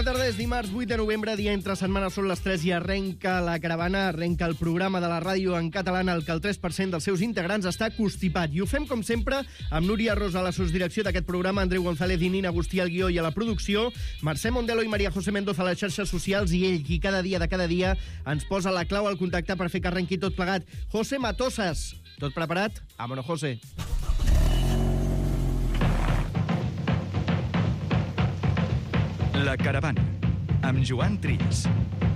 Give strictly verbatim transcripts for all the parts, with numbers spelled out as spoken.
Bona tarda, és dimarts vuit de novembre, dia entre setmana, són les tres i arrenca la caravana, arrenca el programa de la ràdio en català en el que el tres per cent dels seus integrants està constipat. I ho fem, com sempre, amb Núria Rosa a la sosdirecció d'aquest programa, Andreu González i Nina Agustí al guió i a la producció, Mercè Mondelo i Maria José Mendoza a les xarxes socials i ell, qui cada dia de cada dia ens posa la clau al contacte per fer que arrenqui tot plegat. José Matosas. Tot preparat? Vámonos, José. La caravana, amb Joan Trias.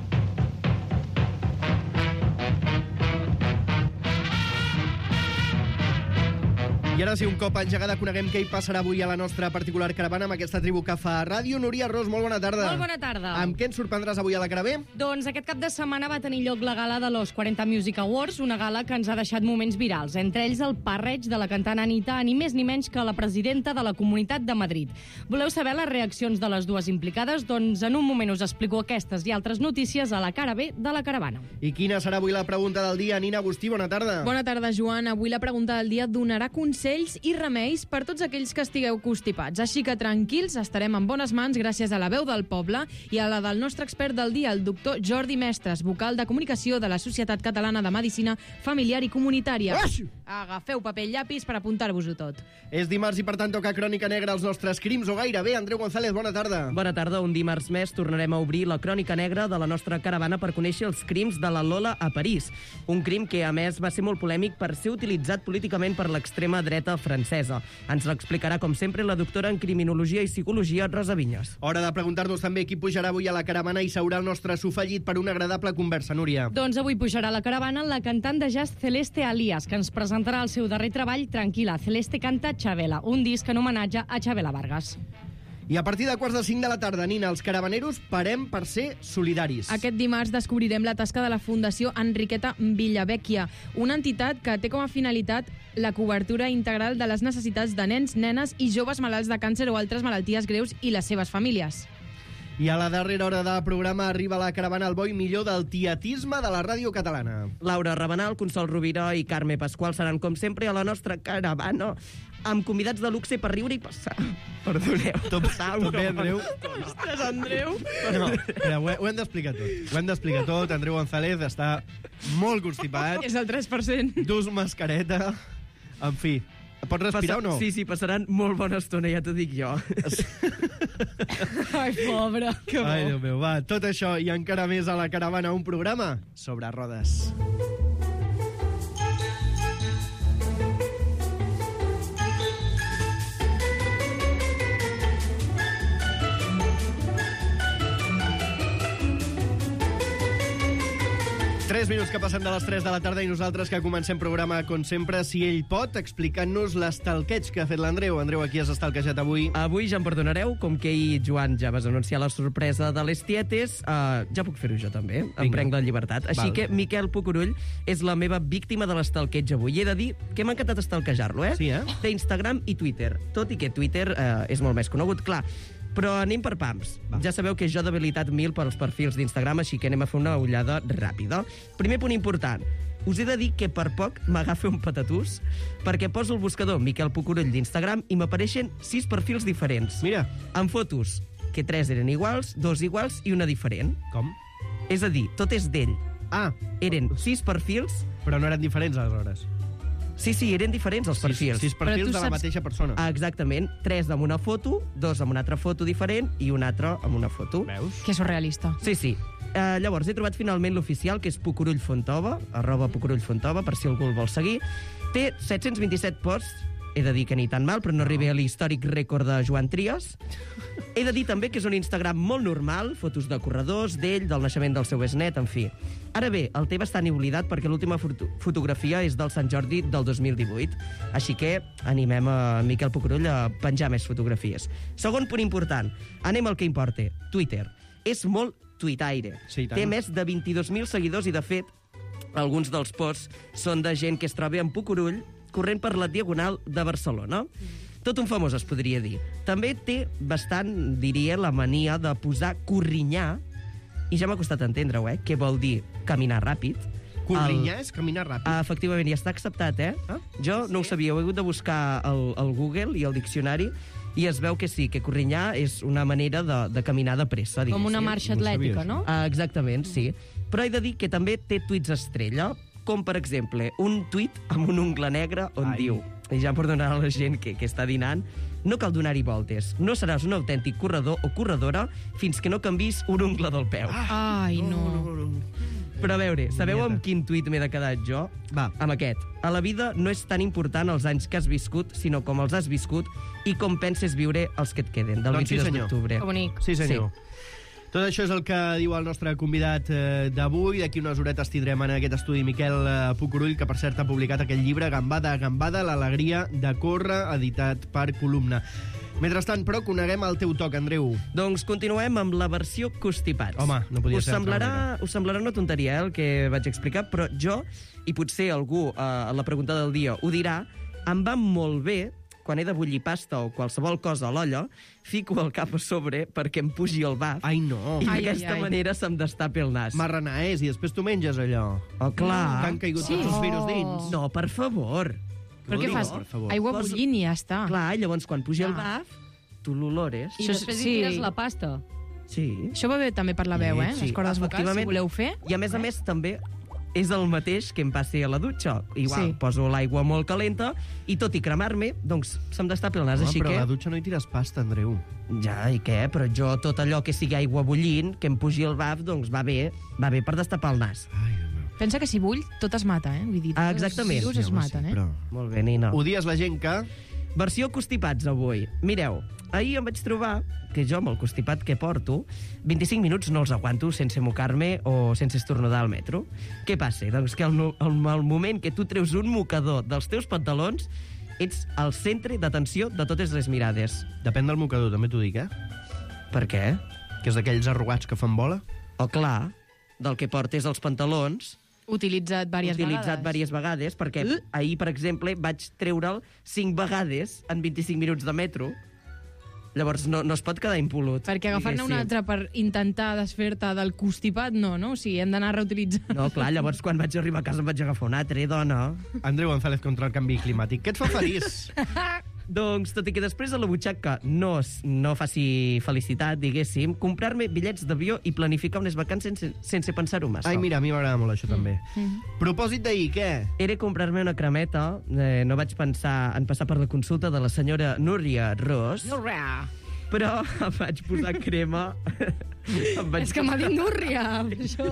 I ara sí, un cop engegada, coneguem què hi passarà avui a la nostra particular caravana amb aquesta tribu que fa ràdio. Núria Ros, molt bona tarda. Molt bona tarda. Amb què ens sorprendràs avui a la Caravé? Doncs aquest cap de setmana va tenir lloc la gala de los quaranta Music Awards, una gala que ens ha deixat moments virals, entre ells el parreig de la cantant Anita, ni més ni menys que la presidenta de la Comunitat de Madrid. Voleu saber les reaccions de les dues implicades? Doncs en un moment us explico aquestes i altres notícies a la cara B de la caravana. I quina serà avui la pregunta del dia? Nina Agustí, bona tarda. Bona tarda, Joan. Avui la pregunta del dia donarà consells i remeis per tots aquells que estigueu constipats. Així que tranquils, estarem en bones mans gràcies a la veu del poble i a la del nostre expert del dia, el doctor Jordi Mestres, vocal de comunicació de la Societat Catalana de Medicina Familiar i Comunitària. Uix! Agafeu paper i llapis per apuntar-vos-ho tot. És dimarts i per tant toca Crònica Negra als nostres crims o gairebé. Andreu González, bona tarda. Bona tarda, un dimarts més tornarem a obrir la Crònica Negra de la nostra caravana per conèixer els crims de la Lola a París. Un crim que, a més, va ser molt polèmic per ser utilitzat políticament per l'extrema dreta francesa. Ens l'explicarà, com sempre, la doctora en Criminologia i Psicologia, Rosa Vinyes. Hora de preguntar-nos també qui pujarà avui a la caravana i seurà el nostre sofallit per una agradable conversa, Núria. Doncs avui pujarà a la caravana la cantant de jazz Celeste Alias, que ens presentarà el seu darrer treball, Tranquila. Celeste canta Chavela, un disc en homenatge a Chavela Vargas. I a partir de quarts de cinc de la tarda, Nina, els caravaneros parem per ser solidaris. Aquest dimarts descobrirem la tasca de la Fundació Enriqueta Villavecchia, una entitat que té com a finalitat la cobertura integral de les necessitats de nens, nenes i joves malalts de càncer o altres malalties greus i les seves famílies. I a la darrera hora de programa arriba la caravana al bo i millor del tietisme de la ràdio catalana. Laura Rabanal, Consol Rovira i Carme Pasqual seran, com sempre, a la nostra caravana, amb convidats de luxe per riure i passar. Perdoneu. Tot, tot bé, Andreu? Ostres, Andreu. No, mira, ho, ho hem d'explicar tot. Ho hem d'explicar tot. Andreu González està molt constipat. És el tres per cent. Dus mascareta. En fi, pots respirar Passa... o no? Sí, sí, passaran molt bona estona, ja t'ho dic jo. Ai, pobre. Que bo. Ai, Déu meu, va. Tot això i encara més a la caravana, un programa sobre rodes. Tres minuts que passen de les tres de la tarda i nosaltres que comencem programa, com sempre, si ell pot, explicant-nos l'estalqueig que ha fet l'Andreu. Andreu, aquí has estalquejat avui. Avui ja em perdonareu, com que ahir, Joan, ja vas anunciar la sorpresa de les tietes, uh, ja puc fer-ho jo també, em Vinga. prenc la llibertat. Així Val. que Miquel Pucurull és la meva víctima de l'estalqueig avui. I he de dir que m'ha encantat estalquejar-lo, eh? Sí, eh? Té Instagram i Twitter, tot i que Twitter uh, és molt més conegut, clar. Però anem per pams. Va. Ja sabeu que jo debilitat mil pels perfils d'Instagram, així que anem a fer una ullada ràpida. Primer punt important. Us he de dir que per poc m'agafa un patatús perquè poso el buscador Miquel Pucurull d'Instagram i m'apareixen sis perfils diferents. Mira. Amb fotos que tres eren iguals, dos iguals i una diferent. Com? És a dir, tot és d'ell. Ah, Eren sis perfils... però no eren diferents, aleshores. Sí, sí, eren diferents els perfils. Sis, sis perfils Però tu de la saps- mateixa persona. Ah, exactament. Tres amb una foto, dos amb una altra foto diferent i un altre amb una foto. Veus? Que surrealista. Sí, sí. Uh, llavors, he trobat finalment l'oficial, que és Pucurull Fontova, arroba Pucurull Fontova, per si algú el vol seguir. Té set-cents vint-i-set posts, he de dir que ni tan mal, però no arriba a l'històric rècord de Joan Trias. He de dir també que és un Instagram molt normal, fotos de corredors, d'ell, del naixement del seu besnet, en fi. Ara bé, el té bastant oblidat perquè l'última foto fotografia és del Sant Jordi del dos mil divuit, així que animem a Miquel Pucurull a penjar més fotografies. Segon punt important, anem al que importa, Twitter. És molt tuitaire. Sí, tant. Té més de vint-i-dos mil seguidors i, de fet, alguns dels posts són de gent que es troba en Pucurull corrent per la Diagonal de Barcelona. Tot un famós, es podria dir. També té bastant, diria, la mania de posar corrinyar, i ja m'ha costat entendre-ho, eh? Què vol dir caminar ràpid. Corrinyar és caminar ràpid. Ah, efectivament, ja està acceptat, eh? Ah, Jo no ho sabia, ho he hagut de buscar al, al Google i al diccionari, i es veu que sí, que corrinyar és una manera de, de caminar de pressa, diguéssim. Com una marxa atlètica, no? Ah, exactament, sí. Però he de dir que també té tuits estrella, com, per exemple, un tuit amb un ungle negre on Ai. diu, i ja per donar a la gent que, que està dinant, no cal donar-hi voltes. No seràs un autèntic corredor o corredora fins que no canvis un ungle del peu. Ah. Ai, no. Però a veure, sabeu amb quin tuit m'he de quedar jo? Va. Amb aquest. A la vida no és tan important els anys que has viscut, sinó com els has viscut i com penses viure els que et queden, del Doncs sí, vint-i-dos senyor. d'octubre. Que bonic. Sí, senyor. Sí. Tot això és el que diu el nostre convidat eh, d'avui. D'aquí unes horetes tindrem en aquest estudi Miquel eh, Pucurull, que per cert ha publicat aquell llibre Gambada a Gambada, l'alegria de córrer, editat per Columna. Mentrestant, però, coneguem el teu toc, Andreu. Doncs continuem amb la versió constipats. Home, no podia us ser d'altra semblarà, manera. us semblarà una tonteria, eh, el que vaig explicar, però jo, i potser algú eh, a la pregunta del dia ho dirà, em va molt bé quan he de bullir pasta o qualsevol cosa a l'olla, fico el cap a sobre perquè em pugi el baf. Ai, no. I Ai, d'aquesta ai, ai. manera se'm destapi el nas. Marrana és, i després tu menges allò. Oh, clar. Que han caigut Sí. tots els virus dins. No, per favor. Però què Digues, fas? per favor. Aigua Posa- bullint i ja està. Clar, i llavors quan pugi el Ah. baf, tu l'olores. I Això és- després sí. hi tires la pasta. Sí. Això va bé també per la veu, eh? Sí, Les cordes vocals, si efectivament. voleu fer. I a més a més també és el mateix que em passi a la dutxa. Igual, Sí. poso l'aigua molt calenta i tot i cremar-me, doncs se'm destapi el nas. Home, Així però que... a la dutxa no hi tires pasta, Andreu. Ja, i què? Però jo tot allò que sigui aigua bullint, que em pugi el baf, doncs va bé, va bé per destapar el nas. Ai, Déu meu. Pensa que si bull, tot es mata, eh? Vull dir, Ah, tots exactament. els virus Ja es ho sé, maten, eh? però Molt bé, Nina. odies la gent que... Versió constipats avui. Mireu, ahir em vaig trobar que jo, amb el constipat que porto, vint-i-cinc minuts no els aguanto sense mocar-me o sense estornudar al metro. Què passa? Doncs que al, no- al, al moment que tu treus un mocador dels teus pantalons, ets al centre d'atenció de totes les mirades. Depèn del mocador, també t'ho dic, eh? Per què? Que és d'aquells arrugats que fan bola. O clar, del que portes els pantalons, Utilitzat diverses utilitzat vegades. diverses vegades, perquè Uh. ahir, per exemple, vaig treure'l cinc vegades en vint-i-cinc minuts de metro. Llavors no, no es pot quedar impolut. Perquè agafar-ne un diguéssim. altre per intentar desfer-te del constipat, no, no? O sigui, hem d'anar reutilitzant. No, clar, llavors quan vaig arribar a casa em vaig agafar un altre, dona. Andreu González contra el canvi climàtic. Què et fa feliç? Doncs, tot i que després a la butxaca no, es- no faci felicitat, diguéssim, comprar-me bitllets d'avió i planificar unes vacances sense, sense pensar-ho massa. Ai, mira, a mi m'agrada molt això, també. Mm. Propòsit d'ahir, què? Era comprar-me una cremeta, eh, no vaig pensar en passar per la consulta de la senyora Núria Ros, però em vaig posar crema... em vaig És que m'ha dit Núria, això.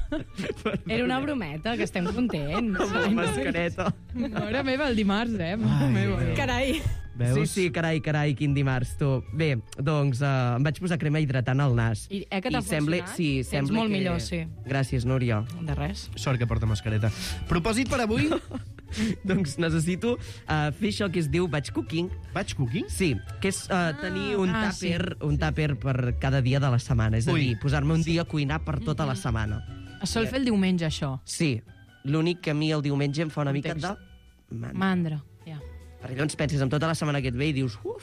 Era una brometa, que estem contents. posar la mascareta. Mare meva, el dimarts, eh? Mare Ai, meva. Déu. Carai. Veus? Sí, sí, carai, carai, quin dimarts, tu. Bé, doncs eh, em vaig posar crema hidratant al nas. I, eh, que t'ha sembla, funcionat? sí, Ets sembla molt que... millor, sí. Gràcies, Núria. De res. Sort que porta mascareta. Propòsit per avui? Doncs necessito uh, fer això que es diu batch cooking. Batch cooking? Sí, que és uh, tenir un ah, tàper, sí, un tàper per cada dia de la setmana. És a Ui. dir, posar-me un dia a cuinar per tota la setmana. Es sol fer el diumenge, això. Sí, l'únic que a mi el diumenge em fa una mica Context. de... Man. Mandra. Ja. Perquè llavors penses en tota la setmana que et ve i dius, uf,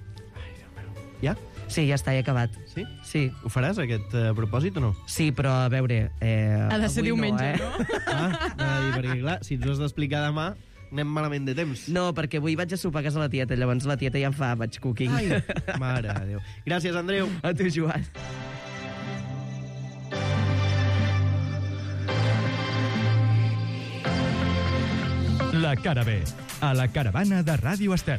Ja? sí, ja està, he acabat. Sí? Sí, Ho faràs, aquest uh, propòsit, o no? sí, però a veure... Eh, Ha de ser avui diumenge, no, eh? no? Ah, anava a dir, perquè clar, si ens ho has d'explicar demà, anem malament de temps. No, perquè avui vaig a sopar a casa la tieta, llavors la tieta ja em fa batch cooking. Ai, mare de Déu. Gràcies, Andreu. A tu, Joan. La cara B, a la caravana de Ràdio Estel.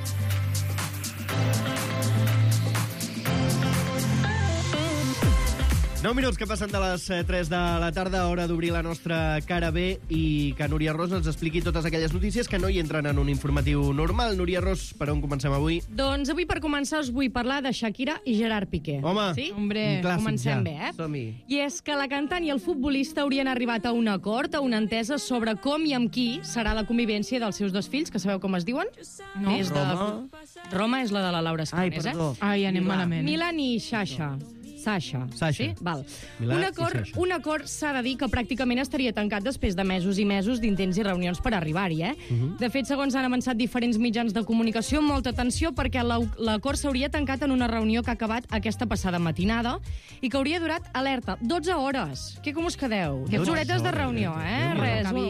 nou minuts que passen de les eh, tres de la tarda, hora d'obrir la nostra cara B i que Núria Ros ens expliqui totes aquelles notícies que no hi entren en un informatiu normal. Núria Ros, per on comencem avui? Doncs avui, per començar, us vull parlar de Shakira i Gerard Piqué. Home, Sí? Hombre, un clàssic Comencem ja. bé, eh? Som-hi. I és que la cantant i el futbolista haurien arribat a un acord, a una entesa sobre com i amb qui serà la convivència dels seus dos fills, que sabeu com es diuen? No. És de... Roma. Roma és la de la Laura Ai, Escanes, perdó. eh? Ai, anem Milà. malament. Milan i Sasha. Sasha. Sasha. Sí? Val. Milà un i acord, Sasha. un acord s'ha de dir que pràcticament estaria tancat després de mesos i mesos d'intents i reunions per arribar-hi, eh? Mhm. De fet, segons han avançat diferents mitjans de comunicació, molta atenció perquè la- l'acord s'hauria tancat en una reunió que ha acabat aquesta passada matinada i que hauria durat, alerta, dotze hores. Què com us quedeu? dotze dotze horetes de hores, reunió, eh? eh? Déu-n'hi-do. Res, un, un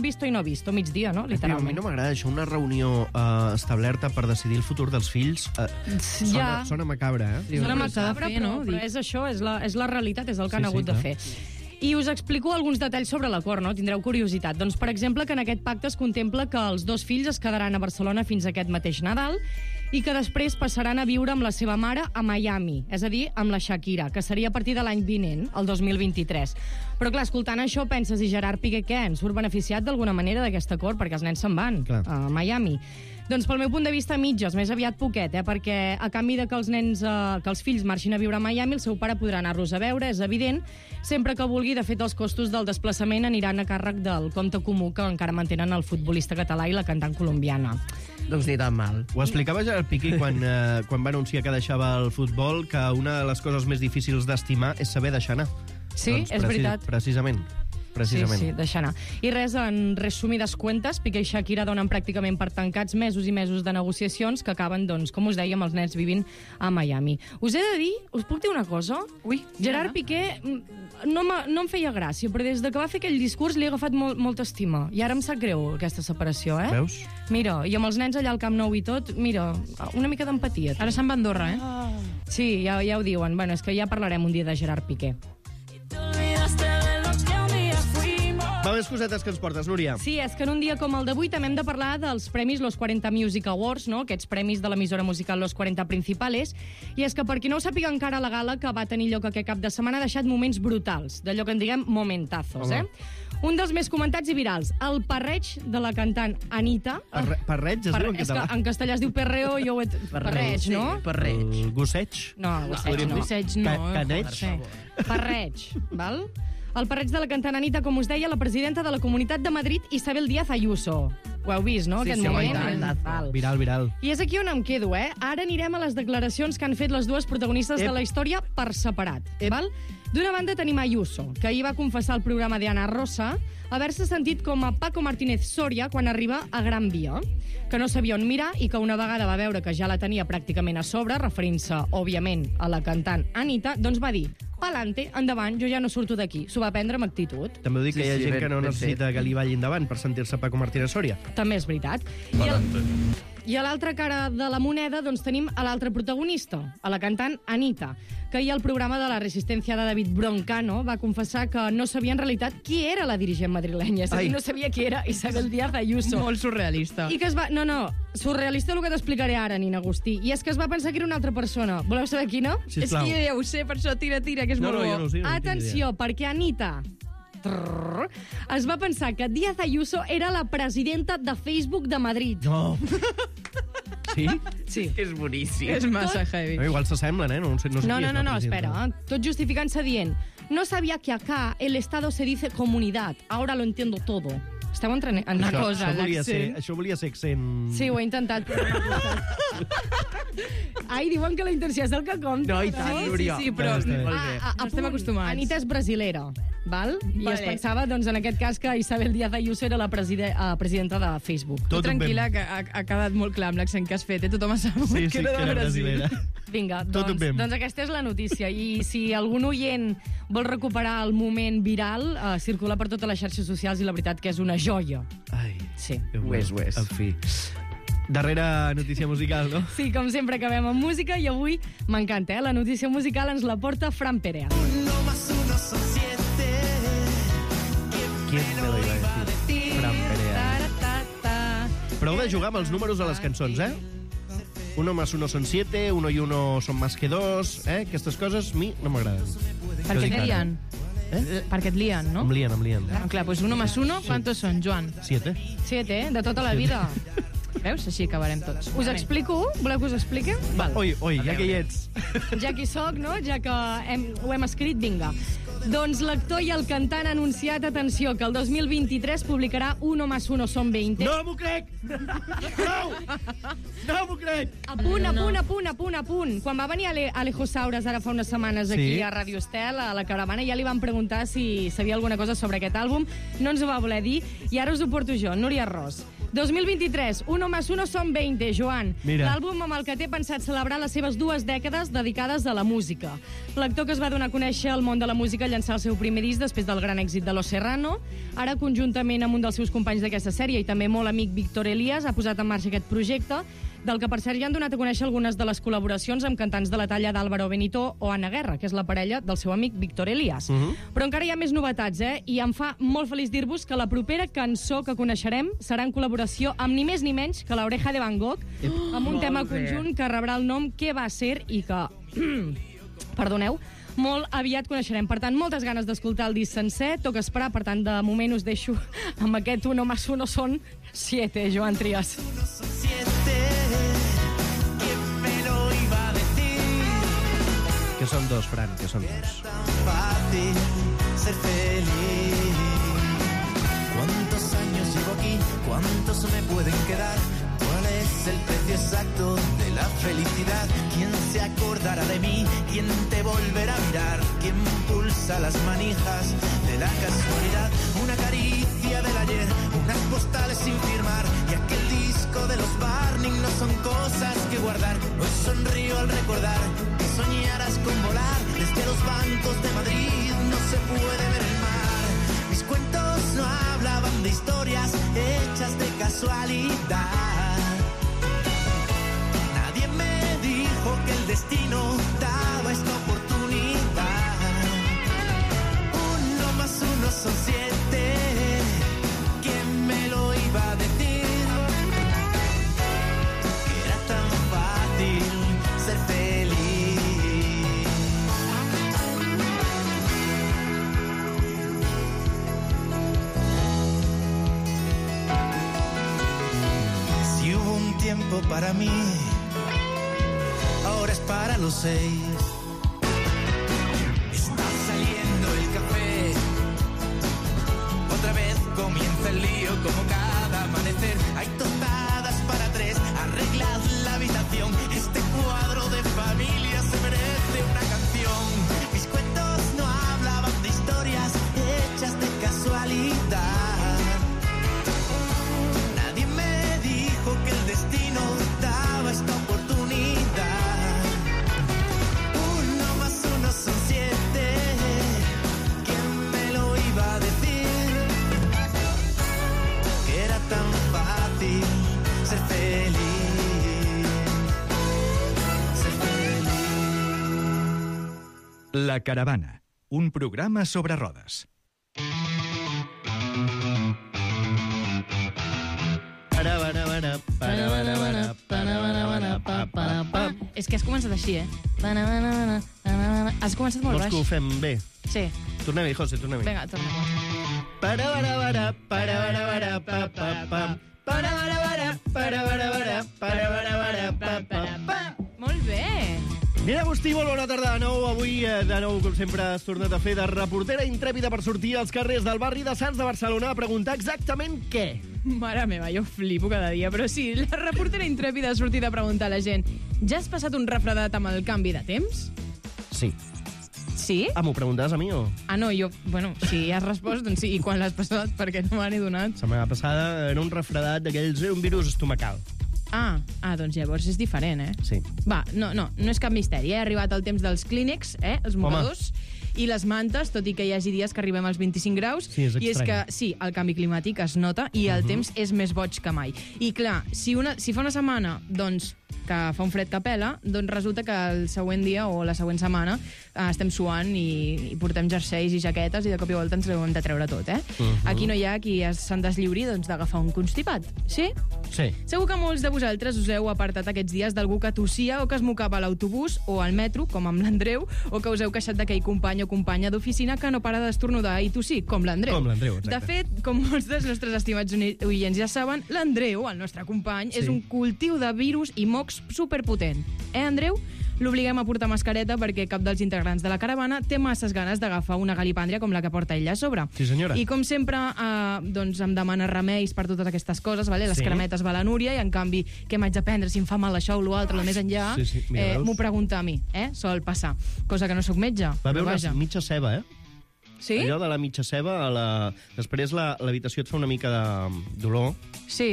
visto i no visto, migdia, no? Però a mi Literalment. no m'agrada això, una reunió eh, establerta per decidir el futur dels fills. Eh, sona, Ja. sona macabra, eh? Sona però s'ha de macabre, fer, però, no? però Dic. és això, és la, és la realitat, és el que Sí, han sí, hagut clar. de fer. I us explico alguns detalls sobre l'acord, no? Tindreu curiositat. Doncs, per exemple, que en aquest pacte es contempla que els dos fills es quedaran a Barcelona fins aquest mateix Nadal i que després passaran a viure amb la seva mare a Miami, és a dir, amb la Shakira, que seria a partir de l'any vinent, el dos mil vint-i-tres. Però, clar, escoltant això, penses, i Gerard Piqué què? En surt beneficiat d'alguna manera d'aquest acord? Perquè els nens se'n van Clar. a Miami. Doncs pel meu punt de vista, mitges, més aviat poquet, eh? Perquè a canvi de que els nens, eh, que els fills marxin a viure a Miami, el seu pare podrà anar-los a veure, és evident, sempre que vulgui. De fet, els costos del desplaçament aniran a càrrec del compte comú que encara mantenen el futbolista català i la cantant colombiana. Doncs ni tan mal. Ho explicava Gerard Piqué quan, eh, quan va anunciar que deixava el futbol, que una de les coses més difícils d'estimar és saber deixar anar. Sí, Doncs és veritat. Precisament. Precisament. Sí, sí, deixar anar. I res, en resumides cuentes, Piqué i Shakira donen pràcticament per tancats mesos i mesos de negociacions que acaben, doncs, com us dèiem, els nens vivint a Miami. Us he de dir, us puc dir una cosa? Ui, Gerard Piqué mm, no, m'ha- no em feia gràcia, però des de que va fer aquell discurs li he agafat molt, molta estima. I ara em sap greu aquesta separació, eh? Veus? Mira, i amb els nens allà al Camp Nou i tot, mira, una mica d'empatia. Ara se'n va a Andorra, eh? Sí, ja, ja ho diuen. Bueno, és que ja parlarem un dia de Gerard Piqué. Va, més cosetes que ens portes, Núria. Sí, és que en un dia com el d'avui també hem de parlar dels premis Los quaranta Music Awards, no? Aquests premis de l'emissora musical Los quaranta Principales. I és que, per qui no ho sàpiga encara, la gala que va tenir lloc aquest cap de setmana ha deixat moments brutals, d'allò que en diguem momentazos, Home. eh? Un dels més comentats i virals, el parreig de la cantant Anita. Parre, parreig es Parre- diu en és que català? en castellà es diu perreo i jo ho he... Parreig, no? Parreig. El gosseig? No, gosseig podríem no. dir. Gosseig no. Ca- caneig? Sí. Parreig, val? El parreig de la cantant Anita, com us deia, la presidenta de la Comunitat de Madrid, Isabel Díaz Ayuso. Ho heu vist, no, Sí, aquest sí, home, moment? i tant. Val. Viral, viral. I és aquí on em quedo, eh? Ara anirem a les declaracions que han fet les dues protagonistes Ep. de la història per separat, val? D'una banda tenim Ayuso, que ahir va confessar al programa de Ana Rosa haver-se sentit com a Paco Martínez Soria quan arriba a Gran Via, que no sabia on mirar i que una vegada va veure que ja la tenia pràcticament a sobre, referint-se, òbviament, a la cantant Anita, doncs va dir, pa'lante, endavant, jo ja no surto d'aquí. S'ho va prendre amb actitud. També ho dic, Sí, que hi ha sí, gent ben- que no ben necessita fet. que li balli endavant per sentir-se Paco Martínez Soria. També és veritat. I, el, I a l'altra cara de la moneda doncs, tenim a l'altre protagonista, a la cantant Anita, que ahir al programa de la Resistència de David Broncano va confessar que no sabia en realitat qui era la dirigent madrilenya. És a dir, Ai. no sabia qui era Isabel Díaz Ayuso. Molt surrealista. I que es va... No, no, surrealista el que t'explicaré ara, Nina Agustí. I és que es va pensar que era una altra persona. Voleu saber quina? És que jo ja ho sé, per això tira, tira, que és No, molt no, bo. jo no ho sé. no tinc Atenció, perquè Anita trrr, es va pensar que Díaz Ayuso era la presidenta de Facebook de Madrid. idea. No. Sí? Sí. És boníssim. És massa heavy. No, igual s'assemblen, eh? No, sé, no, sé No, qui no, és no, la no, presidenta. espera. ¿eh? Tot justificant-se dient no sabía que acá el Estado se dice comunidad. Ahora lo entiendo todo. Esteu entrenant una Això, cosa, això, volia ser, l'accent. això volia ser accent... Sí, ho he intentat. Però no ha costat. Ai, diuen que la intenció és el que compta. No, i tant, Sí, Núria. Sí, sí, però... Ja està bé. Molt Ah, bé. ah, No estem apunt, acostumats. Anita és brasilera, val? I Vale. es pensava, doncs, en aquest cas, que Isabel Díaz Ayuso era la preside, uh, presidenta de Facebook. Tu Tot un tranquil·la, que ha, ha quedat molt clar amb l'accent que has fet, eh? Tothom ha sabut Sí, sí, que era de Brasil. brasilera. Vinga, Tot un doncs, bem. doncs aquesta és la notícia. I si algun oient vol recuperar el moment viral, uh, circula per totes les xarxes socials i la veritat que és una joia. Ai, Sí. que Ho és, ho és. En fi. Darrera notícia musical, no? Sí, com sempre acabem amb música i avui m'encanta, eh? La notícia musical ens la porta Fran Perea. ¿Quién me lo iba a decir? Fran Perea. Ta-ra-ta-ta. Prou de jugar amb els números a les cançons, eh? Uno más uno son siete, uno y uno son más que dos, eh? Aquestes coses a mi no m'agraden. Per Jo què dic et ara. lien? Eh? Perquè et lien, no? Em lien, em lien. Ah, clar, doncs uno más uno, ¿cuántos son, Joan? Siete. Siete, eh? De tota la vida. Veus? Així acabarem tots. Us explico? Voleu que us expliqui? Val. Oi, oi, ja que hi ets. Ja que hi soc, no? Ja que hem, ho hem escrit, vinga. Doncs l'actor i el cantant han anunciat, atenció, que el dos mil vint-i-tres publicarà Uno más uno son veinte. No m'ho crec! No! No m'ho crec! A punt, a punt, a punt, a punt, a punt. Quan va venir Ale, Alejo Saures ara fa unes setmanes aquí Sí. a Radio Estel, a la Caravana, ja li van preguntar si sabia alguna cosa sobre aquest àlbum. No ens ho va voler dir i ara us ho porto jo, Núria Ros. dos mil vint-i-tres, Uno más uno son veinte, Joan. Mira. L'àlbum amb el que té pensat celebrar les seves dues dècades dedicades a la música. L'actor que es va donar a conèixer al món de la música llançar el seu primer disc després del gran èxit de Los Serrano. Ara, conjuntament amb un dels seus companys d'aquesta sèrie i també molt amic Víctor Elias, ha posat en marxa aquest projecte, del que per cert ja han donat a conèixer algunes de les col·laboracions amb cantants de la talla d'Álvaro Benito o Ana Guerra, que és la parella del seu amic Víctor Elias. Uh -huh. Però encara hi ha més novetats, eh? I em fa molt feliç dir-vos que la propera cançó que coneixerem serà en col·laboració amb ni més ni menys que l'Oreja de Van Gogh, oh, amb un tema conjunt que rebrà el nom Què va ser i que... perdoneu, molt aviat coneixerem. Per tant, moltes ganes d'escoltar el disc sencer. Toca esperar, per tant, de moment us deixo amb aquest Uno más uno son siete, Joan Trias. Uno son siete, ¿quién me lo iba a decir? Que són dos, Fran, que són Era dos. tan fácil ser feliz. ¿Cuántos años llevo aquí? ¿Cuántos me pueden quedar? ¿Cuál es el precio exacto de la felicidad? ¿Quién se acordará de mí? ¿Quién te volverá a mirar? ¿Quién pulsa las manijas de la casualidad? Una caricia del ayer, unas postales sin firmar y aquel disco de los Barney no son cosas que guardar. Hoy sonrío al recordar que soñaras con volar desde los bancos de Madrid. No se puede ver el mar. Mis cuentos no hablaban de historias hechas de casualidad. Nadie me dijo que el destino daba esta oportunidad. Uno más uno son siete. ¿Quién me lo iba a decir? Que era tan fácil ser feliz. Si hubo un tiempo para mí, ahora es para los seis. Está saliendo el café. Otra vez comienza el lío como cada amanecer. Hay tostadas para tres. Arreglad la habitación. Este cuadro de familia se merece una canción. Mis cuentos no hablaban de historias hechas de casualidad. Nadie me dijo que el destino daba esta oportunidad. Uno más uno son siete. ¿Quién me lo iba a decir? Que era tan fácil ser feliz. Ser feliz. La Caravana, un programa sobre rodes. Para, para, para, para, para, para, para, para, para, para, para. És que has començat així, eh? Has començat molt Vols que ho baix. fem bé? Sí. Tornem-hi, José, tornem-hi. Vinga, torna. Para, para, para, para, para, para, pa, pa, pa. Para, para, para, para, para, para, para, para, para, pa, pa, pa. Molt bé. Mira, Agustí, molt bona tarda de nou. Avui, eh, de nou, com sempre, has tornat a fer de reportera intrèpida per sortir als carrers del barri de Sants de Barcelona a preguntar exactament què. Mare meva, jo flipo cada dia. Però sí, la reportera intrèpida ha sortit a preguntar a la gent: ja has passat un refredat amb el canvi de temps? Sí. Sí? Ah, m'ho preguntaves a mi o...? Ah, no, jo... Bueno, si has respost, doncs sí. I quan l'has passat? Perquè no me n'he donat. La setmana passada era un refredat d'aquells, eh, un virus estomacal. Ah, ah, doncs llavors és diferent, eh? Sí. Va, no, no, no és cap misteri, eh? Ha arribat el temps dels clínex, eh? Els mocadors. I les mantes, tot i que hi hagi dies que arribem als vint-i-cinc graus. Sí, és I és estrany. que, sí, el canvi climàtic es nota i el uh -huh. temps és més boig que mai. I clar, si, una, si fa una setmana, doncs, que fa un fred que pela, doncs resulta que el següent dia o la següent setmana eh, estem suant i, i portem jerseis i jaquetes i de cop i volta ens ho hem de treure tot, eh? Uh -huh. Aquí no hi ha qui se'n deslliuri doncs, d'agafar un constipat, sí? Sí. Segur que molts de vosaltres us heu apartat aquests dies d'algú que tossia o que es mocava a l'autobús o al metro, com amb l'Andreu, o que us heu queixat d'aquell company o companya d'oficina que no para d'estornudar i tossir, com l'Andreu. Com l'Andreu, exacte. De fet, com molts dels nostres estimats uni- oients ja saben, l'Andreu, el nostre company, Sí. és un cultiu de virus i mocs superpotent. Eh, Andreu? L'obliguem a portar mascareta perquè cap dels integrants de la caravana té masses ganes d'agafar una galipàndria com la que porta ell a sobre. Sí, senyora. I com sempre, eh, doncs em demana remeis per totes aquestes coses, vale? Les Sí. cremetes va la Núria i en canvi què m'haig de prendre si em fa mal això o l'altre, lo més enllà, Sí, sí, mira, eh, veus? m'ho pregunta a mi, eh? Sol passar. Cosa que no sóc metge. Va però veure vaja. mitja ceba, eh? Sí? Allò de la mitja ceba, a la... després la- l'habitació et fa una mica de dolor, Sí.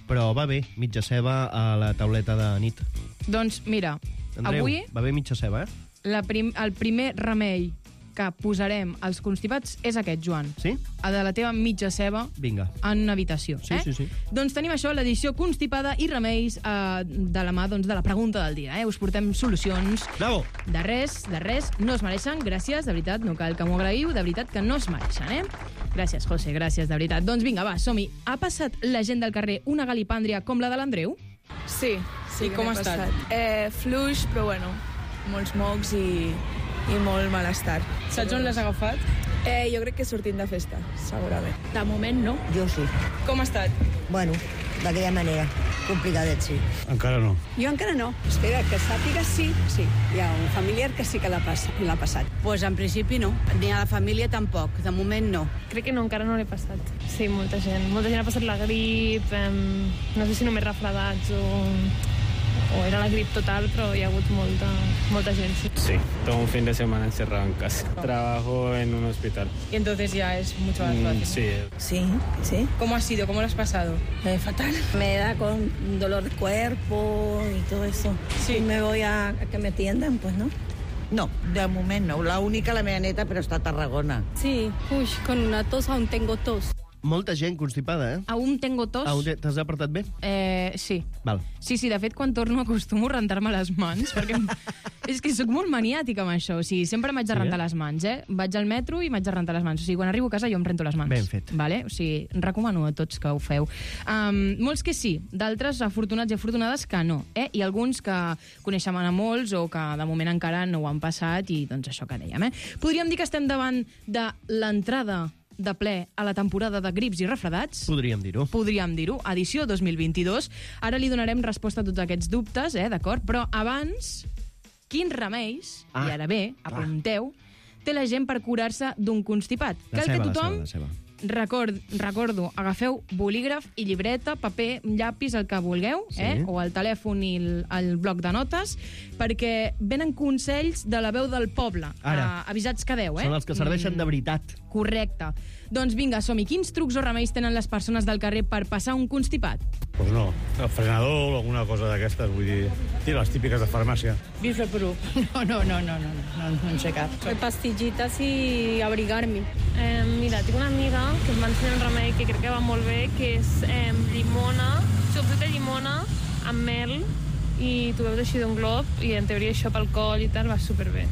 però va bé, mitja ceba a la tauleta de nit. Doncs mira, Andreu, avui va bé mitja ceba, eh? la prim, el primer remei que posarem als constipats és aquest, Joan. Sí? El de la teva mitja ceba Vinga. en una habitació. Sí, eh? sí, sí. Doncs tenim això, l'edició constipada i remeis eh, de la mà doncs, de la pregunta del dia. Eh? Us portem solucions. Bravo! De res, de res, no es mereixen. Gràcies, de veritat, no cal que m'ho agraïu. De veritat que no es mereixen, eh? Gràcies, José, gràcies, de veritat. Doncs vinga, va, som-hi. Ha passat la gent del carrer una galipàndria com la de l'Andreu? Sí, sí, I com que ha m'he estat? passat. Eh, fluix, però bueno, molts mocs i, i molt malestar. Saps on l'has agafat? Eh, jo crec que sortint de festa, segurament. De moment, no. Jo sí. Com ha estat? Bueno, d'aquella manera. Complicadet, sí. Encara no. Jo encara no. Espera, que sàpiga sí, sí. Hi ha un familiar que sí que l'ha pas, l'ha passat. Pues en principi no. Ni a la família tampoc. De moment no. Crec que no, encara no l'he passat. Sí, molta gent. Molta gent ha passat la grip, eh, no sé si només refredats o... o era la grip total, pero hi ha hagut molta, molta gent. Sí. Sí, todo un fin de semana encerrado en casa. Trabajo en un hospital. Y entonces ya es mucho más fácil. Mm, sí. Sí, sí. ¿Cómo ha sido? ¿Cómo lo has pasado? Eh, fatal. Me da con dolor de cuerpo y todo eso. Sí. Si me voy a, a que me atiendan, pues no. No, de moment no. La única, la meva neta, però està a Tarragona. Sí, uy, con una tos aún tengo tos. Molta gent constipada, eh? Aún tengo tos. Aún te- T'has apartat bé? Eh, sí. Val. Sí, sí, de fet, quan torno acostumo a rentar-me les mans, perquè em- és que sóc molt maniàtica amb això. O sigui, sempre m'haig de Sí, rentar eh? les mans, eh? Vaig al metro i m'haig de rentar les mans. O sigui, quan arribo a casa jo em rento les mans. Ben fet. Vale? O sigui, recomano a tots que ho feu. Um, molts que sí, d'altres afortunats i afortunades que no. Eh? I alguns que coneixem a molts o que de moment encara no ho han passat i doncs això que dèiem. Eh? Podríem dir que estem davant de l'entrada de ple a la temporada de grips i refredats. Podríem dir-ho. Podríem dir-ho, edició dos mil vint-i-dos. Ara li donarem resposta a tots aquests dubtes, eh, d'acord? Però abans, quins remeis, Ah, i ara bé, apunteu, té la gent per curar-se d'un constipat? La Cal ceba, que la tothom, ceba, la ceba. record, recordo, agafeu bolígraf i llibreta, paper, llapis, el que vulgueu, Sí. eh? O el telèfon i el, el bloc de notes, perquè venen consells de la veu del poble. Ara. Uh, avisats quedeu, eh? Són els que serveixen de veritat. Correcte. Doncs vinga, som-hi. Quins trucs o remeis tenen les persones del carrer per passar un constipat? Pues no, el frenador o alguna cosa d'aquestes, vull dir, sí, les típiques de farmàcia. Bifreproof. No, no, no, no, no, no, no en sé cap. Pastillitas y abrigarme. Eh, mira, tinc una amiga que em va ensenyar un remei que crec que va molt bé, que és eh, llimona, sucre de llimona amb mel, i tu veus així d'un glob, i en teoria això pel coll i tal va superbé.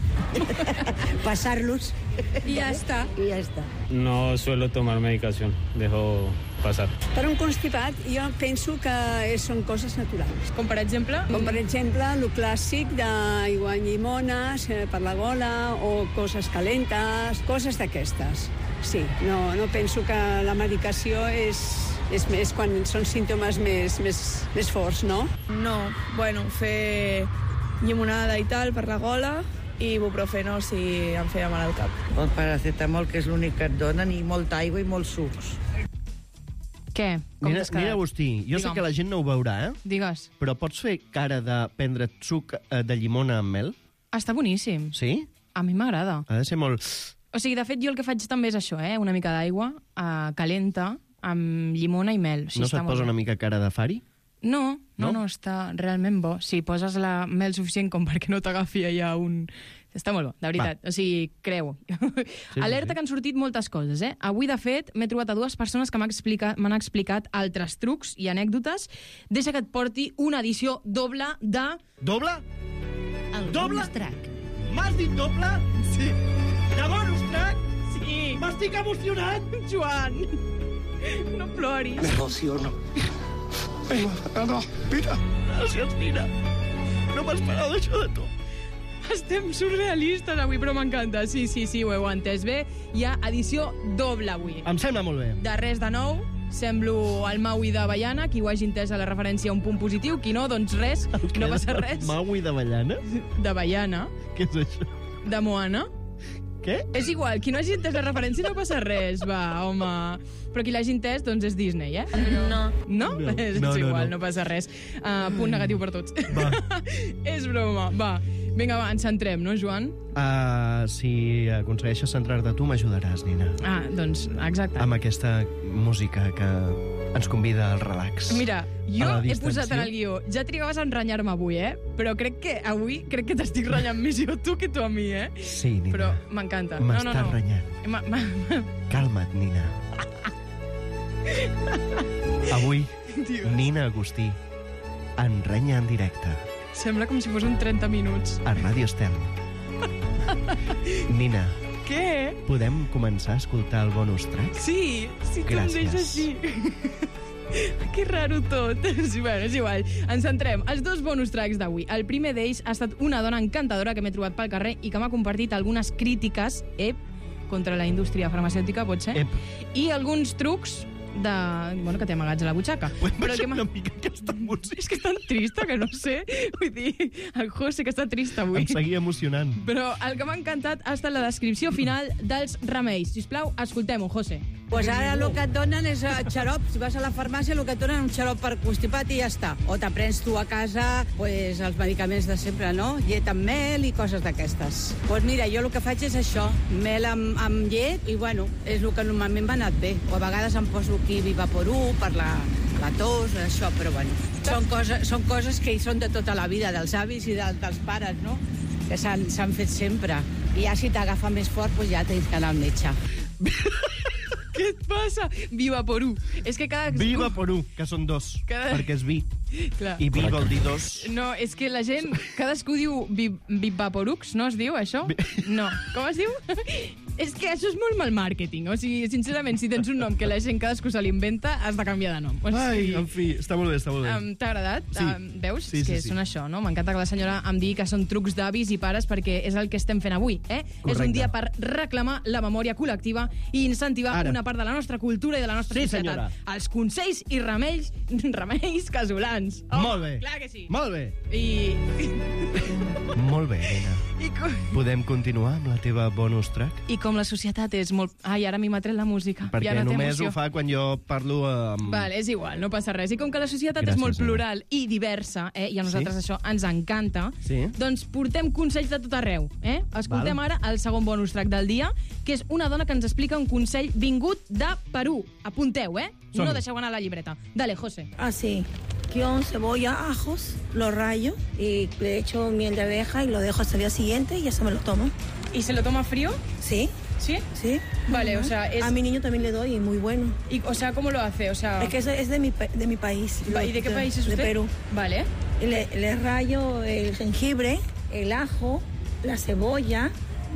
Pasar-los I ja està. i ja està. No suelo tomar medicación, dejo pasar. Per un constipat, jo penso que són coses naturals. Com, per exemple? Com, per exemple, el clàssic d'aigua amb llimones eh, per la gola o coses calentes, coses d'aquestes. Sí, no, no penso que la medicació és, és més quan són símptomes més, més, més forts, no? No, bueno, fer llimonada i tal per la gola i ibuprofeno si em feia mal al cap. El paracetamol, que és l'únic que et donen, i molta aigua i molts sucs. Què? Com Mira, t'has quedat? mira, Agustí, jo sé Digue'm. que la gent no ho veurà, eh? Digues. Però pots fer cara de prendre suc eh, de llimona amb mel? Està boníssim. Sí? A mi m'agrada. Ha de ser molt... O sigui, de fet, jo el que faig també és això, eh? Una mica d'aigua eh, calenta amb llimona i mel. O sigui, No està se't molt posa bé. una mica cara de fari? No, no, No? no, està realment bo. Si poses la mel suficient com perquè no t'agafi allà un... Està molt bo, de veritat. O sigui, creu. sí, Alerta sí. que han sortit moltes coses, eh? Avui, de fet, m'he trobat a dues persones que m'han explicat, m'han explicat altres trucs i anècdotes. Deixa que et porti una edició doble de... Doble? El Doble? bonus track. M'has dit doble? Sí. De bonus track? Sí. M'estic emocionat! Joan, no ploris. Me emociono. Me emociono. Mira. Gràcies, Nina. No m'esperava això de tu. Estem surrealistes avui, però m'encanta. Sí, sí, sí, ho heu entès bé. Hi ha edició doble avui. Em sembla molt bé. De res de nou, semblo el Maui d'Avellana, qui ho hagi entès a la referència a un punt positiu, qui no, doncs res, no passa res. Maui d'avellana? D'Avellana, Què és això? de Moana. Què? És igual, qui no hagi entès la referència no passa res, va, home. Però qui l'hagi entès, doncs és Disney, eh? No. No? No, és no, no, igual, no. no passa res. Uh, punt negatiu per tots. Va. És broma, va. Vinga, va, ens centrem, no, Joan? Uh, si aconsegueixes centrar-te tu, m'ajudaràs, Nina. Ah, doncs, exacte. Amb aquesta música que ens convida al relax. Mira, jo he posat en el guió, ja trigaves a enrenyar-me avui, eh? Però crec que avui crec que t'estic renyant més jo tu que tu a mi, eh? Sí, Nina. Però m'encanta. M'estàs no, no, no. renyant. Ma, ma, ma... Calma't, Nina. Avui, Digues. Nina Agustí en renya en directe. Sembla com si fos un trenta minuts. A Ràdio Estel. Nina, Què? podem començar a escoltar el bonus track? Sí, si tu em Gràcies. deixes així. Que raro tot. Sí, bueno, és igual. Ens centrem. Els dos bonus tracks d'avui. El primer d'ells ha estat una dona encantadora que m'he trobat pel carrer i que m'ha compartit algunes crítiques, ep, contra la indústria farmacèutica, pot ser? Ep. I alguns trucs de... bueno, que té amagats a la butxaca. Podem Però el baixar que m'ha- una mica aquesta música? És que és tan trista que no sé. Vull dir, el José que està trist avui. Em seguia emocionant. Però el que m'ha encantat ha estat la descripció final dels remeis. Sisplau, escoltem-ho, José. Pues ara el que et donen és eh, xarop. Si vas a la farmàcia, el que et donen és un xarop per constipat i ja està. O t'aprens tu a casa pues, els medicaments de sempre, no? Llet amb mel i coses d'aquestes. Pues mira, jo el que faig és això, mel amb, amb llet, i bueno, és el que normalment m'ha anat bé. O a vegades em poso aquí Vivaporú per la, la tos, això, però bueno. Són coses, són coses que hi són de tota la vida, dels avis i de, dels pares, no? Que s'han s'han fet sempre. I ja si t'agafa més fort, pues ja tens que anar al metge. Què et passa? Vivaporú. És que cada... Viva Porú, que són dos, Cada- perquè és vi. Clar. I vi vol dir dos. No, és que la gent... Cadascú diu vi, Vivaporux, no es diu, això? No. Com es diu? És que això és molt mal màrqueting. O sigui, sincerament, si tens un nom que la gent cadascú se l'inventa, has de canviar de nom. O sigui, Ai, en fi, està molt bé, està molt bé. Um, T'ha agradat? Sí. Um, veus? Sí, és que sí, sí. són això, no? M'encanta que la senyora em digui que són trucs d'avis i pares perquè és el que estem fent avui, eh? Correcte. És un dia per reclamar la memòria col·lectiva i incentivar Ara. una part de la nostra cultura i de la nostra Sí, societat. senyora. Els consells i remeis, remeis casolans. Home, Molt bé. Clar que sí. Molt bé. I... Molt bé, Nina. I, com... Podem continuar amb la teva bonus track? I com la societat és molt... Ai, ara a mi m'ha tret la música. Perquè ja no té només emoció. ho fa quan jo parlo amb... Vale, és igual, no passa res. I com que la societat Gràcies, és molt Nina. plural i diversa, eh, i a nosaltres Sí? això ens encanta, Sí. doncs portem consells de tot arreu. Eh? Escoltem Val. ara el segon bonus track del dia, que és una dona que ens explica un consell vingut de Perú. Apunteu, eh? Som-hi. No deixeu anar la llibreta. Dale, José. Ah, sí. Guión, cebolla, ajos, lo rayo y le echo miel de abeja y lo dejo hasta el día siguiente y ya se me lo tomo. ¿Y se lo toma frío? Sí. ¿Sí? Sí. Vale, Ajá. o sea, es... A mi niño también le doy y muy bueno. Y, o sea, ¿cómo lo hace? O sea... Es que es, es de, mi, pa- de mi país. Va, ¿y de qué país es De usted? Perú. Vale. Y Le, le rayo el jengibre, el ajo, la cebolla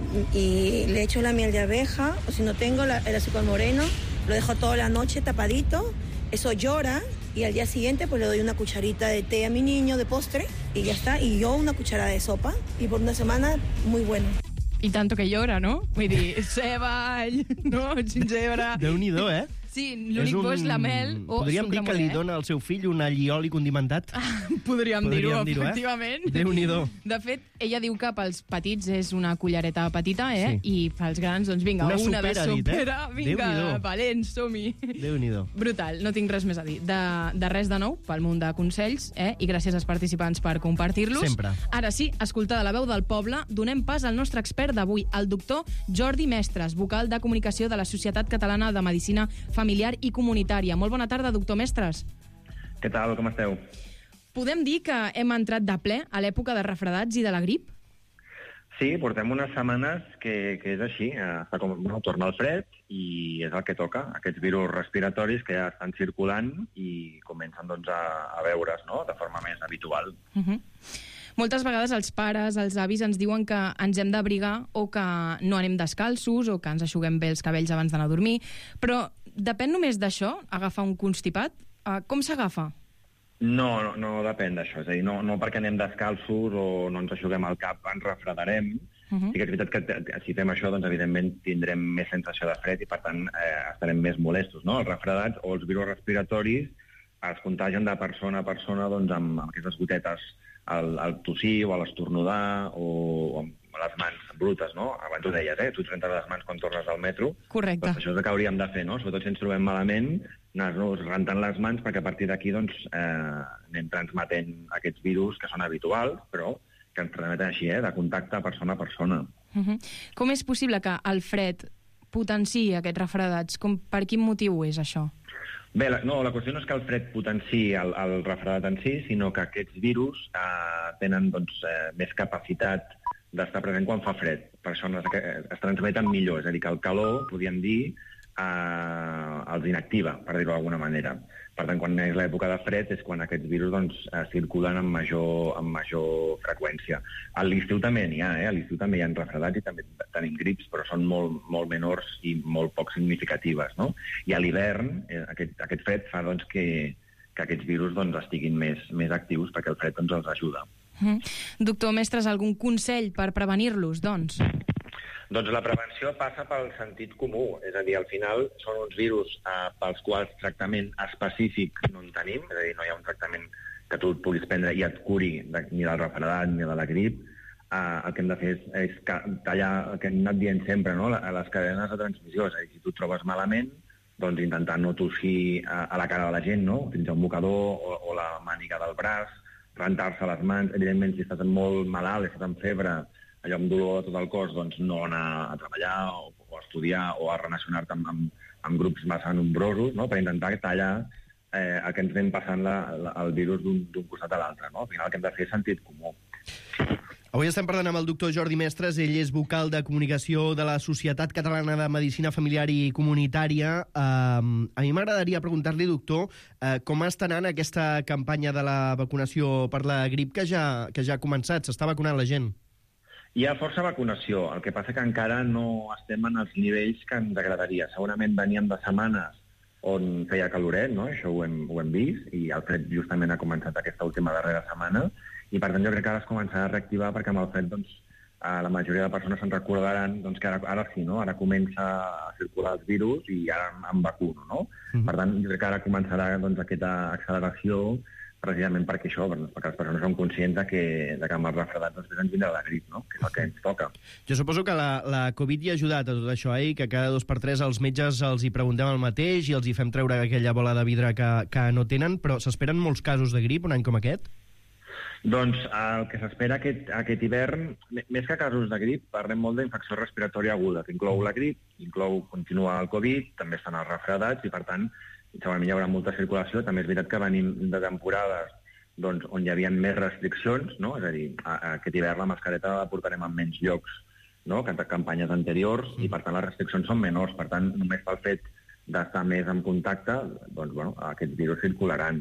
y le echo la miel de abeja, o si no tengo la- el azúcar moreno, lo dejo toda la noche tapadito, eso llora y al día siguiente pues le doy una cucharita de té a mi niño de postre y ya está, y yo una cucharada de sopa y por una semana muy bueno. I tanto que llora, no? Vull dir, ceba, all, no, gingebre... Déu-n'hi-do, eh? Sí, l'únic bo és la mel o Podríem dir sucre que li morè. dona al seu fill un allioli condimentat? Podríem dir-ho, Podríem dir-ho, eh? efectivament. Déu-n'hi-do. De fet, ella diu que pels petits és una cullereta petita, eh? Sí. I pels grans, doncs vinga, Una una, de sopera, ha dit, eh? sopera. Vinga, Déu-n'hi-do. valents, som-hi. Déu-n'hi-do. Brutal, no tinc res més a dir. De, de res de nou pel munt de consells, eh? I gràcies als participants per compartir-los. Sempre. Ara sí, escoltada la veu del poble, donem pas al nostre expert d'avui, el doctor Jordi Mestres, vocal de comunicació de la Societat Catalana de Medicina Familiar i Comunitària. Molt bona tarda, doctor Mestres. Què tal, com esteu? Podem dir que hem entrat de ple a l'època de refredats i de la grip? Sí, portem unes setmanes que, que és així. eh, Està com, bueno, torna el fred i és el que toca. Aquests virus respiratoris que ja estan circulant i comencen doncs, a, a veure's, no?, de forma més habitual. Uh -huh. Moltes vegades els pares, els avis ens diuen que ens hem d'abrigar o que no anem descalços o que ens aixuguem bé els cabells abans d'anar a dormir, però depèn només d'això, agafar un constipat? Uh, com s'agafa? No, no, no depèn d'això. És a dir, no, no perquè anem descalços o no ens aixuguem el cap ens refredarem. Uh -huh. Sí que és veritat que t- si fem això, doncs, evidentment, tindrem més sensació de fred i, per tant, eh, estarem més molestos, no? Els refredats o els virus respiratoris es contagien de persona a persona doncs, amb, amb aquestes gotetes al, al tossir o a l'estornudar o amb les mans brutes, no? Abans ho deies, eh? Tu et rentes les mans quan tornes al metro. Correcte. Doncs això és el que hauríem de fer, no? Sobretot si ens trobem malament, anar-nos rentant les mans perquè a partir d'aquí doncs, eh, anem transmetent aquests virus que són habituals, però que ens transmeten així, eh, de contacte persona a persona. Uh-huh. Com és possible que el fred potenciï aquests refredats? Com, per quin motiu és això? Bé, la, no, la qüestió no és que el fred potenciï el, el refredat en si, sinó que aquests virus eh, tenen doncs, eh, més capacitat d'estar present quan fa fred. Per això es, es transmeten millor, és a dir, que el calor, podríem dir, eh, els inactiva, per dir-ho d'alguna manera. Per tant, quan és l'època de fred és quan aquests virus doncs, eh, circulen amb major, amb major freqüència. A l'estiu també n'hi ha, eh? A l'estiu també hi ha refredats i també tenim grips, però són molt, molt menors i molt poc significatives, no? I a l'hivern, eh, aquest, aquest fred fa doncs, que, que aquests virus doncs, estiguin més, més actius perquè el fred doncs, els ajuda. Mm. Doctor Mestres, algun consell per prevenir-los, doncs? Doncs la prevenció passa pel sentit comú, és a dir, al final són uns virus eh, pels quals tractament específic no en tenim, és a dir, no hi ha un tractament que tu et puguis prendre i et curi de, ni del refredat ni de la grip. Eh, el que hem de fer és, és tallar el que hem anat dient sempre, no? Les, les cadenes de transmissió, és a dir, si tu et trobes malament, doncs intentar no tossir a, a la cara de la gent, no? Utilitzar un mocador o, o la màniga del braç, rentar-se les mans, evidentment si estàs molt malalt, estàs amb febre, allò amb dolor a tot el cos, doncs no anar a treballar o, o a estudiar o a relacionar-te amb, amb, amb grups massa nombrosos, no? Per intentar tallar eh, el que ens ven passant la, la, el virus d'un costat a l'altre. No? Al final el que hem de fer és sentit comú. Avui estem parlant amb el doctor Jordi Mestres, ell és vocal de comunicació de la Societat Catalana de Medicina Familiar i Comunitària. Uh, a mi m'agradaria preguntar-li, doctor, uh, com està anant aquesta campanya de la vacunació per la grip que ja, que ja ha començat? S'està vacunant la gent? Hi ha força vacunació, el que passa que encara no estem en els nivells que ens agradaria. Segurament veníem de setmanes on feia caloret, no? Això ho hem, ho hem vist, i el fred justament ha començat aquesta última darrera setmana, i per tant jo crec que ara es començarà a reactivar perquè amb el fred doncs, la majoria de persones se'n recordaran doncs, que ara, ara sí, no? Ara comença a circular els virus i ara em vacuno, no? Mm. Per tant, jo crec que ara començarà doncs, aquesta acceleració precisament perquè això, perquè les persones són conscients de que, de que amb els refredats després ens vindrà la grip, no? Que és el que ens toca. Jo suposo que la, la Covid hi ha ajudat a tot això, eh? Que cada dos per tres els metges els hi preguntem el mateix i els hi fem treure aquella bola de vidre que, que no tenen, però s'esperen molts casos de grip un any com aquest? Doncs el que s'espera aquest, aquest hivern, més que casos de grip, parlem molt d'infecció respiratòria aguda, que inclou la grip, inclou continuar el Covid, també estan els refredats i, per tant, segurament hi haurà molta circulació. També és veritat que venim de temporades doncs, on hi havia més restriccions, no? És a dir, a, a aquest hivern la mascareta la portarem en menys llocs, no? Que en campanyes anteriors, i per tant les restriccions són menors. Per tant, només pel fet d'estar més en contacte, doncs, bueno, aquests virus circularan.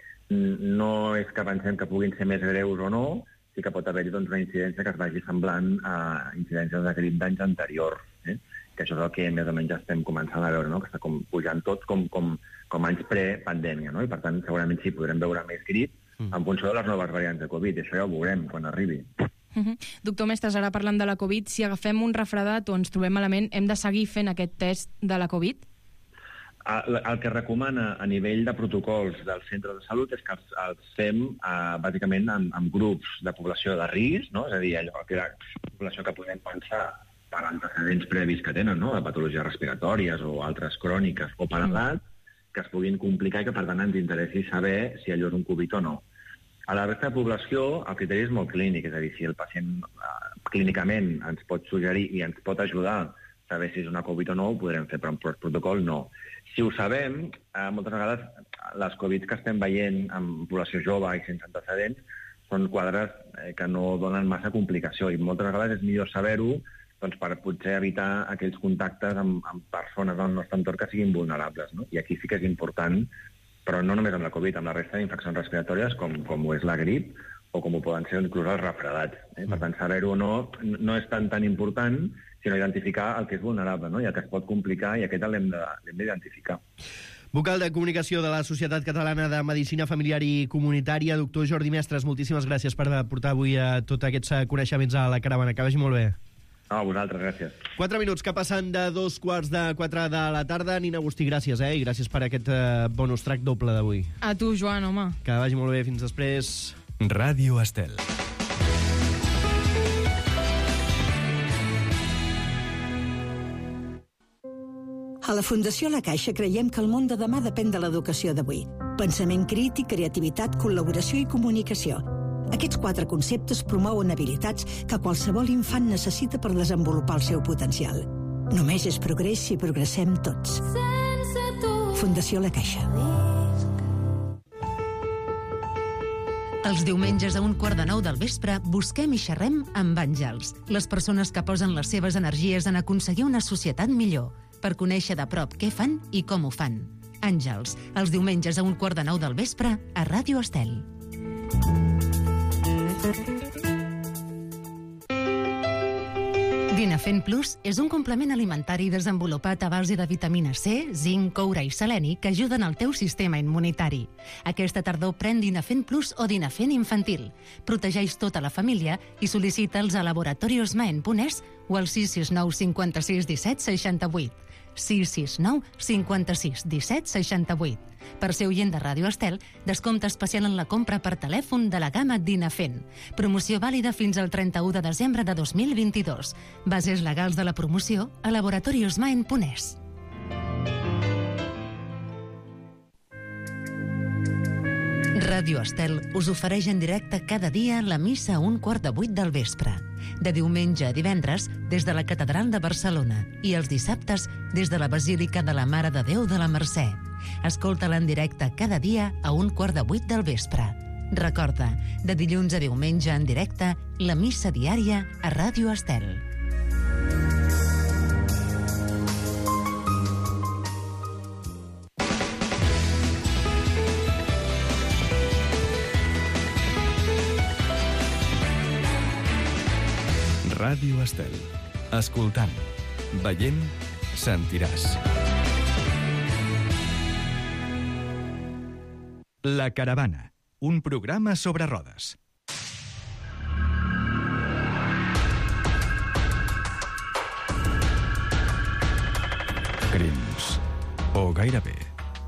No és que pensem que puguin ser més greus o no, sí que pot haver-hi doncs, una incidència que es vagi semblant a incidències de grip d'anys anteriors, eh? Que això és el que més o menys estem començant a veure, no? Que està com pujant tot com, com, com anys pre-pandèmia, no? I per tant, segurament sí, podrem veure més grip en funció de les noves variants de Covid, i això ja ho veurem quan arribi. Uh-huh. Doctor Mestres, ara parlant de la Covid, si agafem un refredat o ens trobem malament, hem de seguir fent aquest test de la Covid? El, el que recomana a nivell de protocols del centre de salut és que els, els fem eh, bàsicament en, en grups de població de risc, no? És a dir, allò que la població que podem pensar per antecedents previs que tenen, no? De patologies respiratòries o altres cròniques o per edat, que es puguin complicar i que per tant ens interessi saber si allò és un Covid o no. A la resta de població el criteri és molt clínic, és a dir, si el pacient eh, clínicament ens pot suggerir i ens pot ajudar a saber si és una Covid o no, ho podrem fer, però en protocol no. Si ho sabem, eh, moltes vegades les Covid que estem veient en població jove i sense antecedents són quadres eh, que no donen massa complicació i moltes vegades és millor saber-ho doncs, per potser evitar aquells contactes amb, amb persones del nostre entorn que siguin vulnerables, no? I aquí sí que és important, però no només amb la Covid, amb la resta d'infeccions respiratòries com, com ho és la grip o com ho poden ser inclús els refredats. Eh? Per tant, saber-ho o no no és tan tan important, sinó identificar el que és vulnerable, no? I el que es pot complicar, i aquest l'hem d'identificar. Vocal de comunicació de la Societat Catalana de Medicina Familiar i Comunitària, doctor Jordi Mestres, moltíssimes gràcies per portar avui a tots aquests coneixements a la caravana. Que vagi molt bé. A vosaltres, gràcies. Quatre minuts que passen de dos quarts de quatre de la tarda. Nina Agustí, gràcies, eh? I gràcies per aquest eh, bonus track doble d'avui. A tu, Joan, home. Que vagi molt bé. Fins després. Ràdio Estel. A la Fundació La Caixa creiem que el món de demà depèn de l'educació d'avui. Pensament crític, creativitat, col·laboració i comunicació. Aquests quatre conceptes promouen habilitats que qualsevol infant necessita per desenvolupar el seu potencial. Només és progrés si progressem tots. Fundació La Caixa. Els diumenges a un quart de nou del vespre busquem i xerrem amb Àngels, les persones que posen les seves energies en aconseguir una societat millor, per conèixer de prop què fan i com ho fan. Àngels, els diumenges a un quart de nou del vespre a Ràdio Estel. Dinafen Plus és un complement alimentari desenvolupat a base de vitamina C, zinc, coure i seleni que ajuden al teu sistema immunitari. Aquesta tardor pren Dinafen Plus o Dinafen infantil. Protegeix tota la família i sol·licita'ls a Laboratorios Maen punt es o al sis sis nou cinquanta-sis disset seixanta-vuit. sis sis nou cinquanta-sis disset seixanta-vuit. Per ser oient de Ràdio Estel, descompte especial en la compra per telèfon de la gamma Dinafen. Promoció vàlida fins al trenta-u de desembre de dos mil vint-i-dos. Bases legals de la promoció a Laboratorios Maen punt es. Ràdio Estel us ofereix en directe cada dia la missa a un quart de vuit del vespre. De diumenge a divendres, des de la Catedral de Barcelona, i els dissabtes, des de la Basílica de la Mare de Déu de la Mercè. Escolta-la en directe cada dia a un quart de vuit del vespre. Recorda, de dilluns a diumenge en directe, la missa diària a Ràdio Estel. Ràdio Estel. Escoltant, veient, sentiràs. La Caravana, un programa sobre rodes. Crims. O gairebé.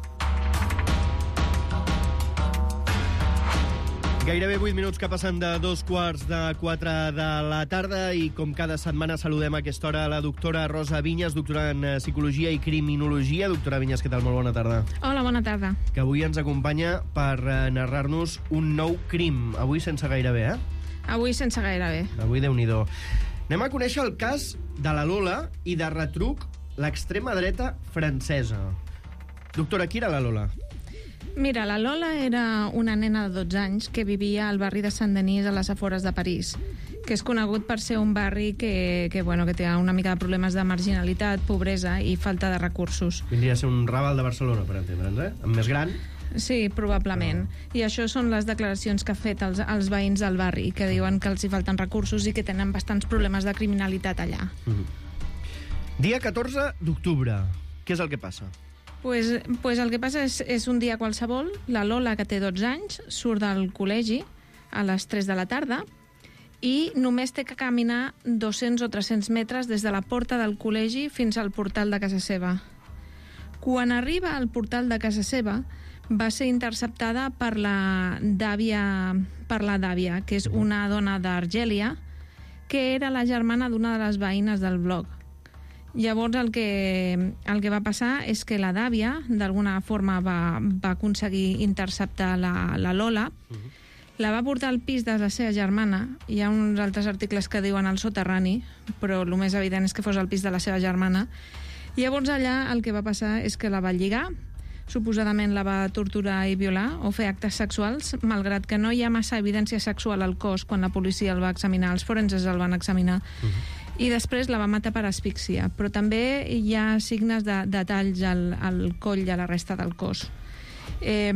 Gairebé vuit minuts que passen de dos quarts de quatre de la tarda i com cada setmana saludem a aquesta hora la doctora Rosa Vinyes, doctora en Psicologia i Criminologia. Doctora Vinyes, què tal? Molt bona tarda. Hola, bona tarda. Que avui ens acompanya per narrar-nos un nou crim. Avui sense gairebé, eh? Avui sense gairebé. Avui Déu-n'hi-do. Anem a conèixer el cas de la Lola i de retruc l'extrema dreta francesa. Doctora, qui era la Lola? Mira, la Lola era una nena de dotze anys que vivia al barri de Saint-Denis a les afores de París, que és conegut per ser un barri que, que, bueno, que té una mica de problemes de marginalitat, pobresa i falta de recursos. Vindria a ser un Raval de Barcelona, per entendre'ns, eh? Amb més gran. Sí, probablement. I això són les declaracions que ha fet els, els veïns del barri, que diuen que els hi falten recursos i que tenen bastants problemes de criminalitat allà. Mm-hmm. Dia catorze d'octubre. Què és el que passa? Pues, pues el que passa és, és un dia qualsevol. La Lola, que té dotze anys, surt del col·legi a les tres de la tarda i només té que caminar dos-cents o tres-cents metres des de la porta del col·legi fins al portal de casa seva. Quan arriba al portal de casa seva, va ser interceptada per la dàvia, per la dàvia, que és una dona d'Argèlia, que era la germana d'una de les veïnes del bloc. Llavors el que, el que va passar és que la dàvia d'alguna forma va, va aconseguir interceptar la, la Lola, uh-huh. La va portar al pis de la seva germana. Hi ha uns altres articles que diuen al soterrani, però el més evident és que fos al pis de la seva germana. Llavors allà el que va passar és que la va lligar, suposadament la va torturar i violar o fer actes sexuals, malgrat que no hi ha massa evidència sexual al cos quan la policia el va examinar, els forenses el van examinar. Uh-huh. I després la va matar per asfíxia, però també hi ha signes de, de talls al, al coll i a la resta del cos. Eh,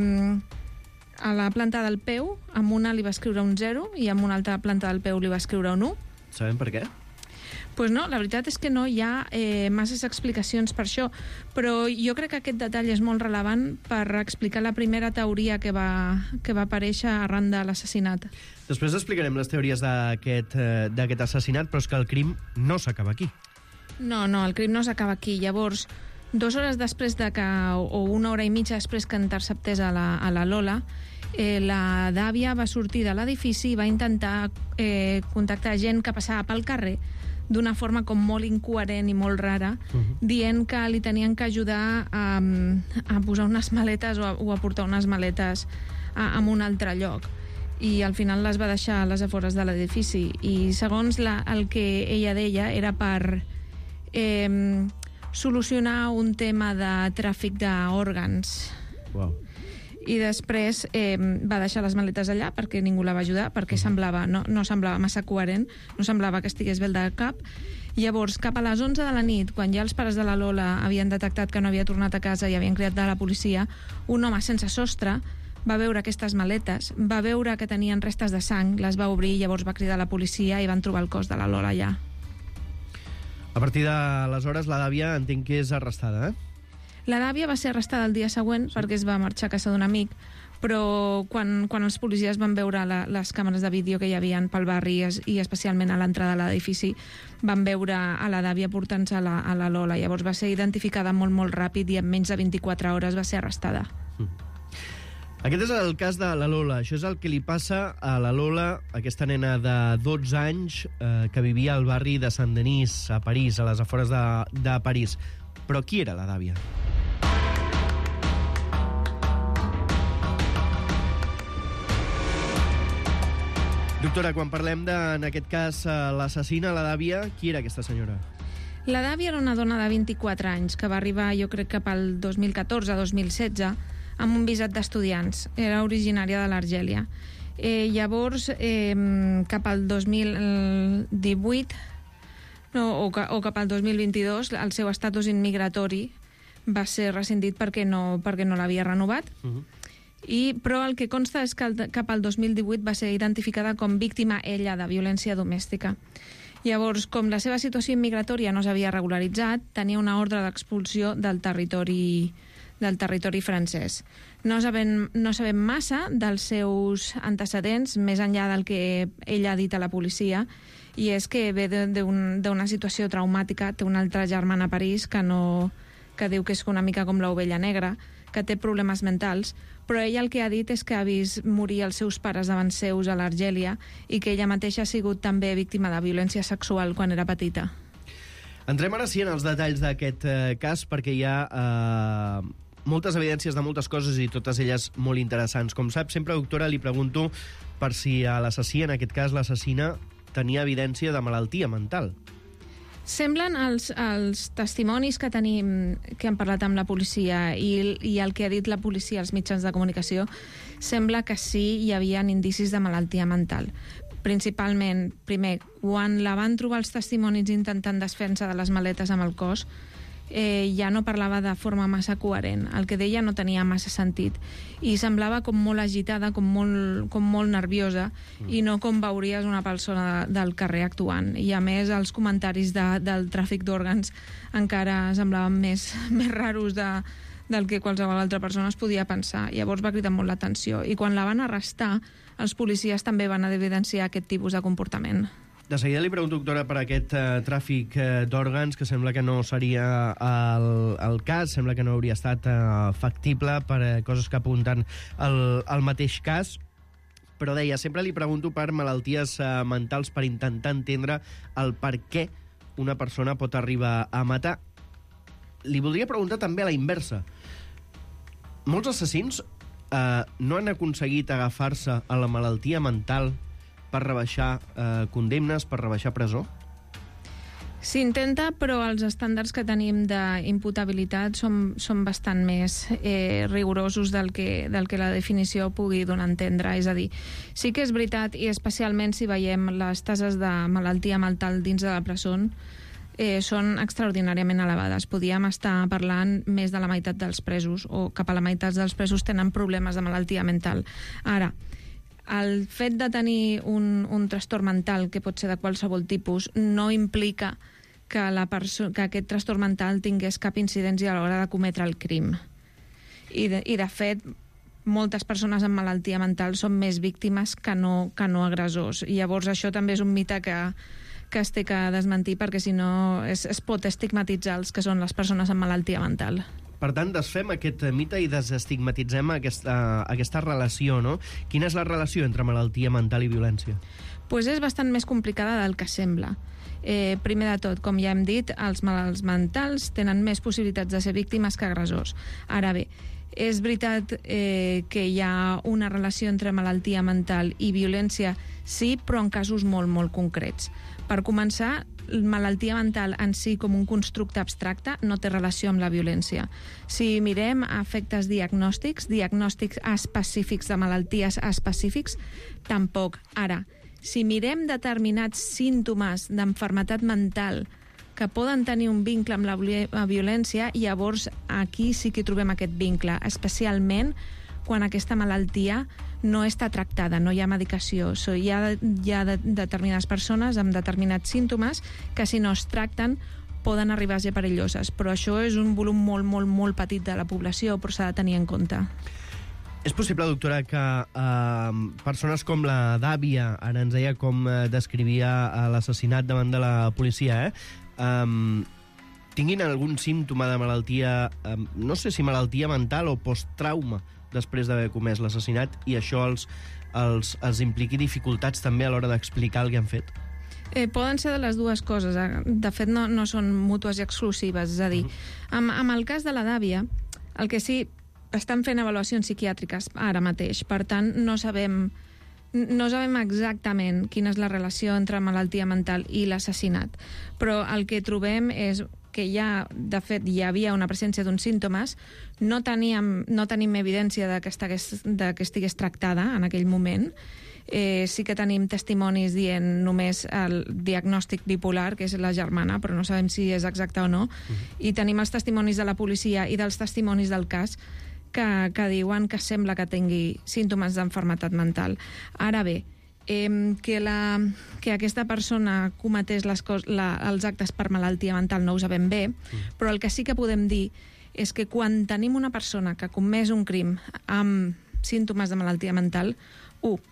a la planta del peu, amb una li va escriure un zero i amb una altra planta del peu li va escriure un u. Sabem per què? Pues no, la veritat és que no hi ha eh, masses explicacions per això, però jo crec que aquest detall és molt rellevant per explicar la primera teoria que va, que va aparèixer arran de l'assassinat. Després explicarem les teories d'aquest eh, d'aquest assassinat, però és que el crim no s'acaba aquí. No, no, el crim no s'acaba aquí. Llavors, dues hores després de que, o una hora i mitja després que interceptés a la, a la Lola, eh, la dàvia va sortir de l'edifici i va intentar eh, contactar gent que passava pel carrer d'una forma com molt incoherent i molt rara, uh-huh. dient que li tenien que ajudar a, a posar unes maletes o a, o a portar unes maletes a, a un altre lloc. i al final les va deixar a les afores de l'edifici. I segons la, el que ella deia era per eh, solucionar un tema de tràfic d'òrgans. Wow. I després eh, va deixar les maletes allà perquè ningú la va ajudar, perquè semblava, no, no semblava massa coherent, no semblava que estigués bé de cap. Llavors, cap a les onze de la nit, quan ja els pares de la Lola havien detectat que no havia tornat a casa i havien cridat de la policia, un home sense sostre va veure aquestes maletes, va veure que tenien restes de sang, les va obrir, llavors va cridar a la policia i van trobar el cos de la Lola allà. A partir d'aleshores, la d'àvia entenc que és arrestada, eh? La d'àvia va ser arrestada el dia següent sí. perquè es va marxar a casa d'un amic, però quan, quan els policies van veure la, les càmeres de vídeo que hi havia pel barri i, es, i especialment a l'entrada de l'edifici, van veure a la d'àvia portant-se a, la, a la Lola. Llavors va ser identificada molt, molt ràpid i en menys de vint-i-quatre hores va ser arrestada. Mm. Aquest és el cas de la Lola. Això és el que li passa a la Lola, aquesta nena de dotze anys eh, que vivia al barri de Saint-Denis, a París, a les afores de, de París. Però qui era la d'àvia? Doctora, quan parlem de, en aquest cas, l'assassina, la d'àvia, qui era aquesta senyora? La d'àvia era una dona de vint-i-quatre anys que va arribar, jo crec, cap al dos mil catorze dos mil setze amb un visat d'estudiants. Era originària de l'Argèlia. Eh, llavors, eh, cap al dos mil divuit no, o, o cap al dos mil vint-i-dos, el seu estatus immigratori va ser rescindit perquè no, perquè no l'havia renovat. Uh-huh. I, però el que consta és que el, cap al dos mil divuit va ser identificada com víctima ella de violència domèstica. Llavors, com la seva situació immigratòria no s'havia regularitzat, tenia una ordre d'expulsió del territori, del territori francès. No sabem, no sabem massa dels seus antecedents, més enllà del que ella ha dit a la policia, i és que ve d'una situació traumàtica, té una altra germana a París que, no, que diu que és una mica com l'ovella negra, que té problemes mentals, però ella el que ha dit és que ha vist morir els seus pares davant seus a l'Argèlia i que ella mateixa ha sigut també víctima de violència sexual quan era petita. Entrem ara sí en els detalls d'aquest eh, cas, perquè hi ha eh, moltes evidències de moltes coses i totes elles molt interessants. Com sap, sempre, doctora, li pregunto per si a l'assassí, en aquest cas l'assassina, tenia evidència de malaltia mental. Semblen els, els testimonis que tenim, que han parlat amb la policia i, i el que ha dit la policia als mitjans de comunicació, sembla que sí hi havia indicis de malaltia mental. Principalment, primer, quan la van trobar els testimonis intentant desfer-se de les maletes amb el cos, eh, ja no parlava de forma massa coherent. El que deia no tenia massa sentit i semblava com molt agitada, com molt, com molt nerviosa mm. i no com veuries una persona de, del carrer actuant. I a més els comentaris de, del tràfic d'òrgans encara semblaven més, més raros de, del que qualsevol altra persona es podia pensar. Llavors va cridar molt l'atenció i quan la van arrestar els policies també van evidenciar aquest tipus de comportament. De seguida li pregunto, doctora, per aquest uh, tràfic uh, d'òrgans, que sembla que no seria el, el cas, sembla que no hauria estat uh, factible per uh, coses que apunten al, al mateix cas, però deia, sempre li pregunto per malalties uh, mentals per intentar entendre el per què una persona pot arribar a matar. Li voldria preguntar també a la inversa. Molts assassins uh, no han aconseguit agafar-se a la malaltia mental per rebaixar eh, condemnes, per rebaixar presó? S'intenta, però els estàndards que tenim d'imputabilitat són, són bastant més eh, rigorosos del que, del que la definició pugui donar a entendre. És a dir, sí que és veritat, i especialment si veiem les tases de malaltia mental dins de la presó, eh, són extraordinàriament elevades. Podíem estar parlant més de la meitat dels presos, o cap a la meitat dels presos tenen problemes de malaltia mental. Ara, el fet de tenir un, un trastorn mental, que pot ser de qualsevol tipus, no implica que, la perso- que aquest trastorn mental tingués cap incidència a l'hora de cometre el crim. I de, i de fet, moltes persones amb malaltia mental són més víctimes que no, que no agressors. I llavors això també és un mite que, que es té que desmentir, perquè si no es, es pot estigmatitzar els que són les persones amb malaltia mental. Per tant, desfem aquest mite i desestigmatitzem aquesta, aquesta relació, no? Quina és la relació entre malaltia mental i violència? Pues és bastant més complicada del que sembla. Eh, primer de tot, com ja hem dit, els malalts mentals tenen més possibilitats de ser víctimes que agressors. Ara bé, És veritat eh, que hi ha una relació entre malaltia mental i violència, sí, però en casos molt, molt concrets. Per començar, malaltia mental en si com un constructe abstracte no té relació amb la violència. Si mirem efectes diagnòstics, diagnòstics específics de malalties específics, tampoc. Ara, si mirem determinats símptomes d'enfermetat mental que poden tenir un vincle amb la violència, llavors aquí sí que trobem aquest vincle, especialment quan aquesta malaltia no està tractada, no hi ha medicació. So, hi ha, hi ha de, determinades persones amb determinats símptomes que si no es tracten poden arribar a ser perilloses, però això és un volum molt, molt, molt petit de la població, però s'ha de tenir en compte. És possible, doctora, que eh, persones com la Dàvia, ara ens deia com eh, descrivia eh, l'assassinat davant de la policia, eh, Um, tinguin algun símptoma de malaltia, um, no sé si malaltia mental o posttrauma després d'haver comès l'assassinat, i això els, els, els impliqui dificultats també a l'hora d'explicar el que han fet? Eh, poden ser de les dues coses. De fet, no, no són mútues i exclusives. És a dir, uh-huh. amb, amb el cas de la Dàvia, el que sí, estan fent avaluacions psiquiàtriques ara mateix, per tant, no sabem... No sabem exactament quina és la relació entre malaltia mental i l'assassinat, però el que trobem és que ja, de fet, hi havia una presència d'uns símptomes, no teníem, no tenim evidència de que, estigués, de que estigués tractada en aquell moment. Eh, sí que tenim testimonis dient només el diagnòstic bipolar, que és la germana, però no sabem si és exacte o no, uh-huh. I tenim els testimonis de la policia i dels testimonis del cas Que, que diuen que sembla que tingui símptomes d'enfermetat mental. Ara bé, eh, que, la, que aquesta persona cometés les cos, la, els actes per malaltia mental no ho sabem bé, mm. però el que sí que podem dir és que quan tenim una persona que ha comès un crim amb símptomes de malaltia mental, u,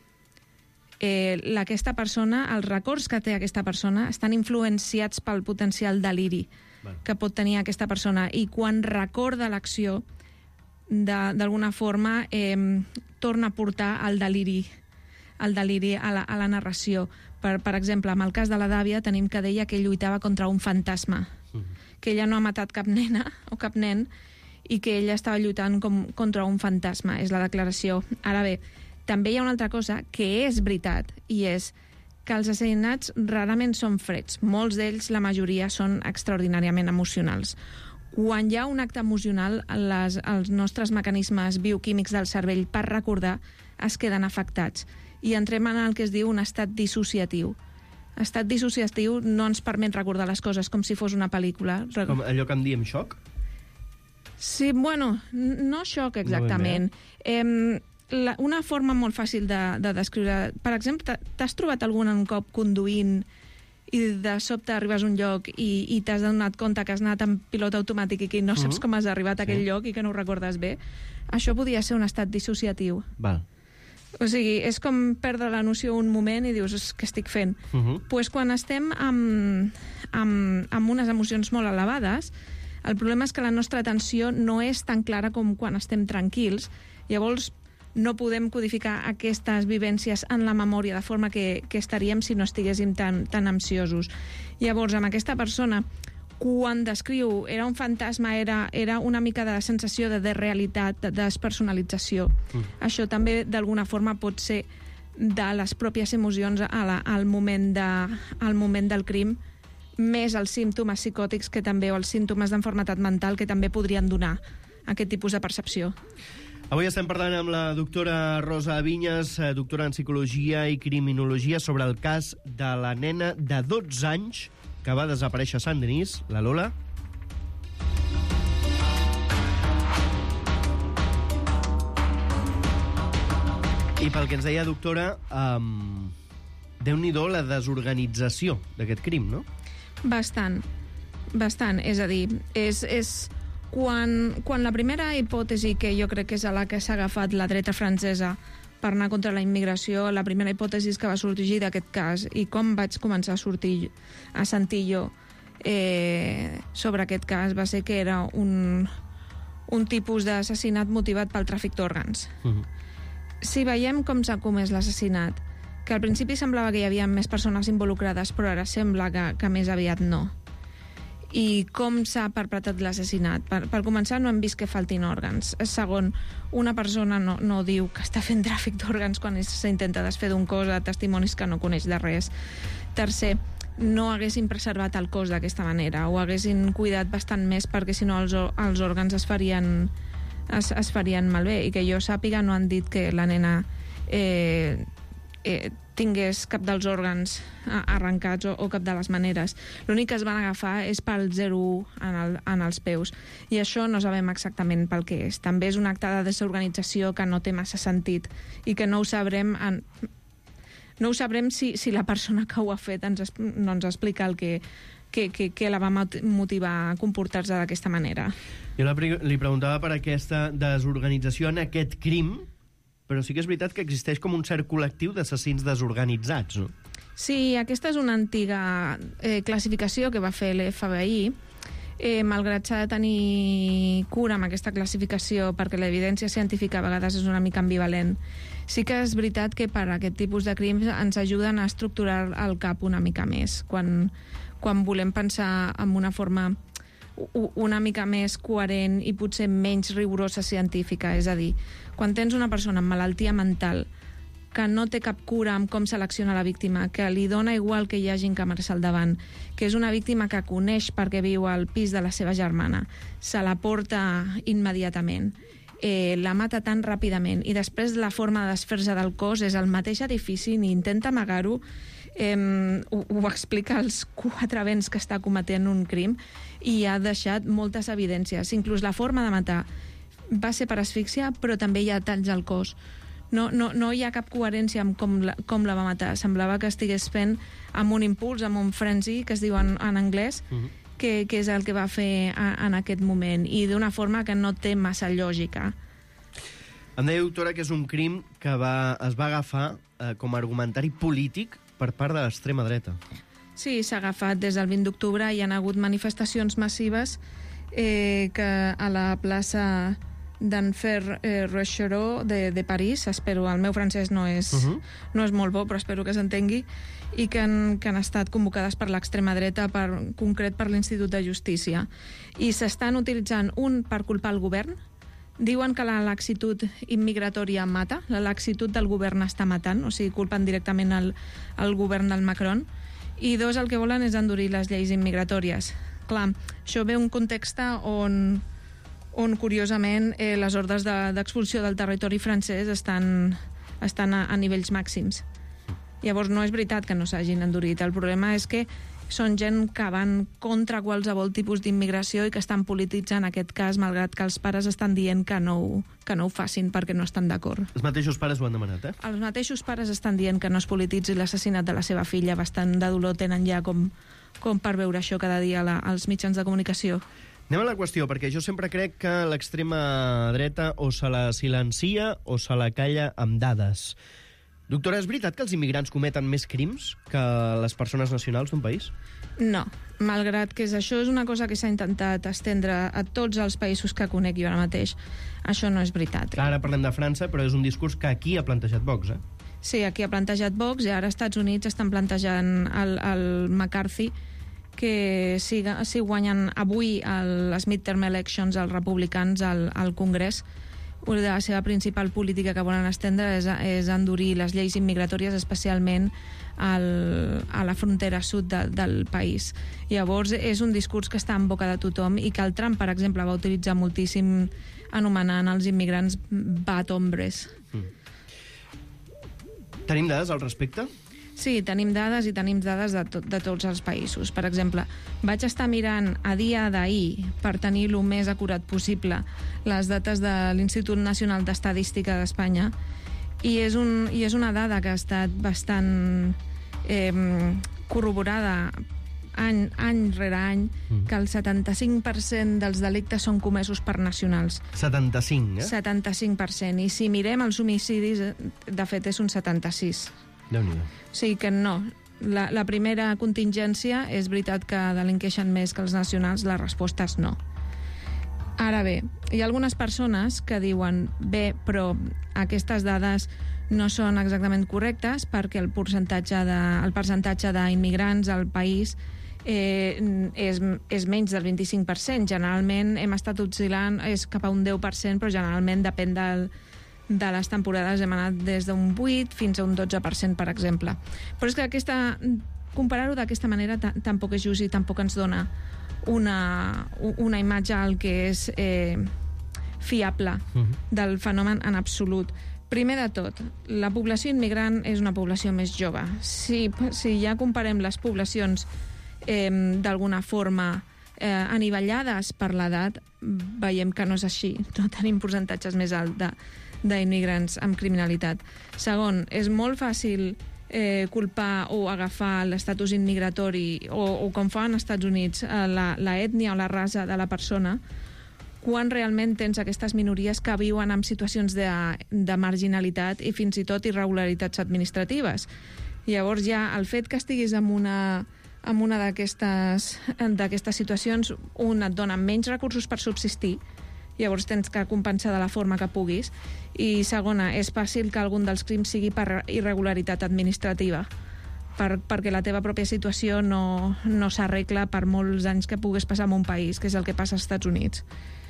eh, aquesta persona, els records que té aquesta persona estan influenciats pel potencial deliri bueno. que pot tenir aquesta persona, i quan recorda l'acció d'alguna forma eh, torna a portar el deliri, el deliri a la, a la narració. Per, per exemple, amb el cas de la Dàvia tenim que deia que ell lluitava contra un fantasma, uh-huh. que ella no ha matat cap nena o cap nen i que ella estava lluitant com, contra un fantasma, és la declaració. Ara bé, també hi ha una altra cosa que és veritat, i és que els assassinats rarament són freds. Molts d'ells, la majoria, són extraordinàriament emocionals. Quan hi ha un acte emocional, les, els nostres mecanismes bioquímics del cervell per recordar es queden afectats i entrem en el que es diu un estat dissociatiu. Estat dissociatiu no ens permet recordar les coses com si fos una pel·lícula. Com allò que en diem xoc? Sí, bueno, no xoc exactament. Eh, la, una forma molt fàcil de, de descriure... Per exemple, t'has trobat algun cop conduint i de sobte arribes a un lloc i, i t'has donat compte que has anat en pilot automàtic i que no saps uh-huh. com has arribat a aquell sí. lloc i que no ho recordes bé, això podria ser un estat dissociatiu. Val. O sigui, és com perdre la noció un moment i dius, què estic fent? Uh-huh. Pues quan estem amb, amb, amb unes emocions molt elevades, el problema és que la nostra atenció no és tan clara com quan estem tranquils, llavors no podem codificar aquestes vivències en la memòria de forma que, que estaríem si no estiguéssim tan, tan ansiosos. Llavors, amb aquesta persona, quan descriu era un fantasma, era, era una mica de sensació de, de realitat, de despersonalització. Mm. Això també, d'alguna forma, pot ser de les pròpies emocions a la, al, moment de, al moment del crim, més els símptomes psicòtics que també, o els símptomes d'enfermetat mental que també podrien donar aquest tipus de percepció. Avui estem parlant amb la doctora Rosa Vinyes, doctora en Psicologia i Criminologia, sobre el cas de la nena de dotze anys que va desaparèixer a Sant Denis, la Lola. I pel que ens deia, doctora, um, Déu-n'hi-do la desorganització d'aquest crim, no? Bastant, bastant. És a dir, és... és... Quan, quan la primera hipòtesi, que jo crec que és a la que s'ha agafat la dreta francesa per anar contra la immigració, la primera hipòtesi que va sorgir d'aquest cas i com vaig començar a sortir a sentir jo eh, sobre aquest cas va ser que era un, un tipus d'assassinat motivat pel tràfic d'òrgans. Uh-huh. Si veiem com s'ha comès l'assassinat, que al principi semblava que hi havia més persones involucrades, però ara sembla que, que més aviat no. i com s'ha perpetrat l'assassinat. Per, per començar, no hem vist que faltin òrgans. Segon, una persona no, no diu que està fent tràfic d'òrgans quan s'intenta desfer d'un cos a testimonis que no coneix de res. Tercer, no haguessin preservat el cos d'aquesta manera, o haguessin cuidat bastant més, perquè si no els, els òrgans es farien, es, es farien malbé. I que jo sàpiga, no han dit que la nena eh, eh, tingués cap dels òrgans arrencats o, o cap de les maneres. L'únic que es van agafar és pel zero en, el, en els peus, i això no sabem exactament pel què és. També és un acte de desorganització que no té massa sentit i que no ho sabrem en... no ho sabrem si, si la persona que ho ha fet ens, no ens explica el que, que, que, que la va motivar a comportar-se d'aquesta manera. Jo la, li preguntava per aquesta desorganització en aquest crim, però sí que és veritat que existeix com un cert col·lectiu d'assassins desorganitzats, no? Sí, aquesta és una antiga eh, classificació que va fer l'F B I. Eh, malgrat s'ha de tenir cura amb aquesta classificació perquè l'evidència científica a vegades és una mica ambivalent, sí que és veritat que per a aquest tipus de crims ens ajuden a estructurar el cap una mica més. Quan, quan volem pensar en una forma una mica més coherent i potser menys rigorosa científica, és a dir, quan tens una persona amb malaltia mental que no té cap cura amb com selecciona la víctima, que li dona igual que hi hagin càmeres al davant, que és una víctima que coneix perquè viu al pis de la seva germana, se la porta immediatament, eh, la mata tan ràpidament, i després la forma de desfer-se del cos és el mateix edifici, ni intenta amagar-ho, eh, ho, ho explica els quatre vents que està cometent un crim, i ha deixat moltes evidències. Inclús la forma de matar va ser per asfíxia, però també hi ha talls al cos. No, no, no hi ha cap coherència amb com la, com la va matar. Semblava que estigués fent amb un impuls, amb un frenzy, que es diu en, en anglès, uh-huh. que, que és el que va fer a, en aquest moment, i d'una forma que no té massa lògica. Em deia, doctora, que és un crim que va, es va agafar eh, com a argumentari polític per part de l'extrema dreta. Sí, s'ha agafat des del vint d'octubre, hi ha hagut manifestacions massives eh, que a la plaça d'Enfer eh, Rochereau de, de París, espero, el meu francès no és, uh-huh. no és molt bo, però espero que s'entengui, i que han, que han estat convocades per l'extrema dreta, per, concret per l'Institut de Justícia. I s'estan utilitzant, un, per culpar el govern. Diuen que la laxitud immigratòria mata, la laxitud del govern està matant, o sigui, culpen directament el, el govern del Macron. I dos, el que volen és endurir les lleis immigratòries. Clar, això ve un context on, on curiosament, eh, les ordres de, d'expulsió del territori francès estan, estan a, a nivells màxims. Llavors, no és veritat que no s'hagin endurit. El problema és que són gent que van contra qualsevol tipus d'immigració i que estan polititzant aquest cas, malgrat que els pares estan dient que no, que no ho facin perquè no estan d'acord. Els mateixos pares ho han demanat, eh? Els mateixos pares estan dient que no es polititzi l'assassinat de la seva filla. Bastant de dolor tenen ja com, com per veure això cada dia la, als mitjans de comunicació. Anem a la qüestió, perquè jo sempre crec que l'extrema dreta o se la silencia o se la calla amb dades. Doctora, és veritat que els immigrants cometen més crims que les persones nacionals d'un país? No, malgrat que això és una cosa que s'ha intentat estendre a tots els països que conec jo ara mateix. Això no és veritat. Clar, ara parlem de França, però és un discurs que aquí ha plantejat Vox, eh? Sí, aquí ha plantejat Vox, i ara als Estats Units estan plantejant el, el McCarthy, que si, si guanyen avui el, les midterm elections els republicans al, al Congrés, una de la seva principal política que volen estendre és, és endurir les lleis immigratòries, especialment al, a la frontera sud de, del país. Llavors, és un discurs que està en boca de tothom i que el Trump, per exemple, va utilitzar moltíssim anomenant els immigrants bad hombres. Mm. Tenim dades al respecte? Sí, tenim dades i tenim dades de, to, de tots els països. Per exemple, vaig estar mirant a dia d'ahir, per tenir el més acurat possible, les dates de l'Institut Nacional d'Estadística d'Espanya, i és, un, i és una dada que ha estat bastant eh, corroborada any, any rere any, mm. que el setanta-cinc per cent dels delictes són comesos per nacionals. setanta-cinc, eh? setanta-cinc per cent. I si mirem els homicidis, de fet és un setanta-sis. Déu-n'hi-do. O sigui que no. La, la primera contingència és veritat que delinqueixen més que els nacionals, la resposta és no. Ara bé, hi ha algunes persones que diuen bé, però aquestes dades no són exactament correctes perquè el percentatge de, el percentatge d'immigrants al país eh, és, és menys del vint-i-cinc per cent. Generalment hem estat oscil·lant, és cap a un deu per cent, però generalment depèn del, de les temporades, hem anat des d'un vuit fins a un dotze per cent, per exemple. Però és que aquesta, comparar-ho d'aquesta manera tampoc és just i tampoc ens dona una, una imatge al que és eh, fiable del fenomen en absolut. Primer de tot, la població immigrant és una població més jove. Si, si ja comparem les poblacions eh, d'alguna forma eh, anivellades per l'edat, veiem que no és així. No tenim percentatges més alts d'immigrants amb criminalitat. Segon, és molt fàcil eh, culpar o agafar l'estatus immigratori o, o com fan als Estats Units, eh, la, la ètnia o la raça de la persona, quan realment tens aquestes minories que viuen en situacions de, de marginalitat i fins i tot irregularitats administratives. Llavors ja el fet que estiguis en una, en una d'aquestes d'aquestes situacions, un, et dona menys recursos per subsistir, llavors tens que compensar de la forma que puguis, i segona, és fàcil que algun dels crims sigui per irregularitat administrativa, per, perquè la teva pròpia situació no, no s'arregla per molts anys que pugues passar en un país, que és el que passa als Estats Units.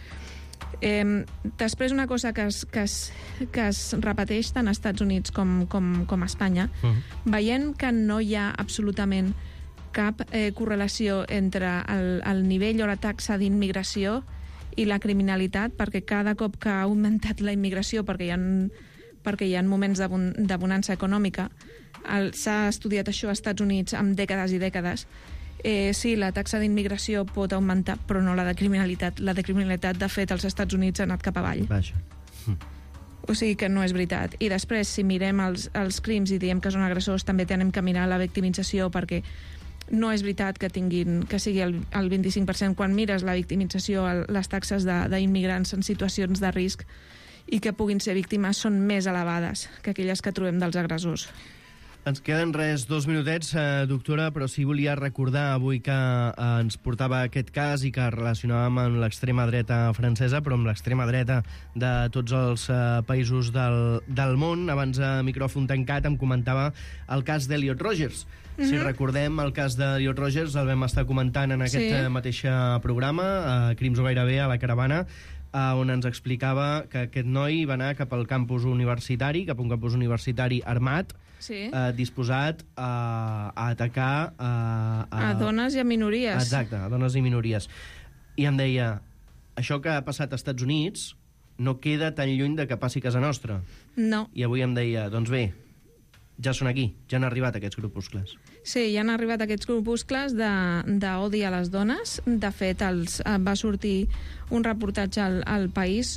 Eh, després una cosa que es, que es, que es repeteix tant als Estats Units com, com, com a Espanya, uh-huh. veient que no hi ha absolutament cap eh, correlació entre el, el nivell o la taxa d'immigració i la criminalitat, perquè cada cop que ha augmentat la immigració, perquè hi ha, perquè hi ha moments de, bon, de bonança econòmica, s'ha estudiat això als Estats Units amb dècades i dècades. Eh, sí, la taxa d'immigració pot augmentar, però no la de criminalitat. La de criminalitat, de fet, als Estats Units ha anat cap avall. Vaja. Hm. O sigui que no és veritat. I després, si mirem els, els crims i diem que són agressors, també tenem que mirar la victimització, perquè no és veritat que tinguin que sigui el, el vint-i-cinc per cent. Quan mires la victimització, el, les taxes d'immigrants en situacions de risc i que puguin ser víctimes són més elevades que aquelles que trobem dels agressors. Ens queden res, dos minutets, eh, doctora, però sí volia recordar avui que eh, ens portava aquest cas i que relacionàvem amb l'extrema dreta francesa, però amb l'extrema dreta de tots els eh, països del, del món. Abans, a micròfon tancat, em comentava el cas d'Elliot Rogers. Mm-hmm. Si recordem, el cas d'Elliot Rogers el vam estar comentant en aquest sí. mateix programa, a Crims o gairebé, a la Caravana, on ens explicava que aquest noi va anar cap al campus universitari, cap a un campus universitari armat, sí. eh, disposat a, a atacar... A, a, a dones i a minories. Exacte, a dones i minories. I em deia, això que ha passat als Estats Units no queda tan lluny de que passi a casa nostra. No. I avui em deia, doncs bé, ja són aquí, ja han arribat aquests grupuscles. Sí, ja han arribat aquests grupuscles d'odi a les dones. De fet, els, va sortir un reportatge al, al País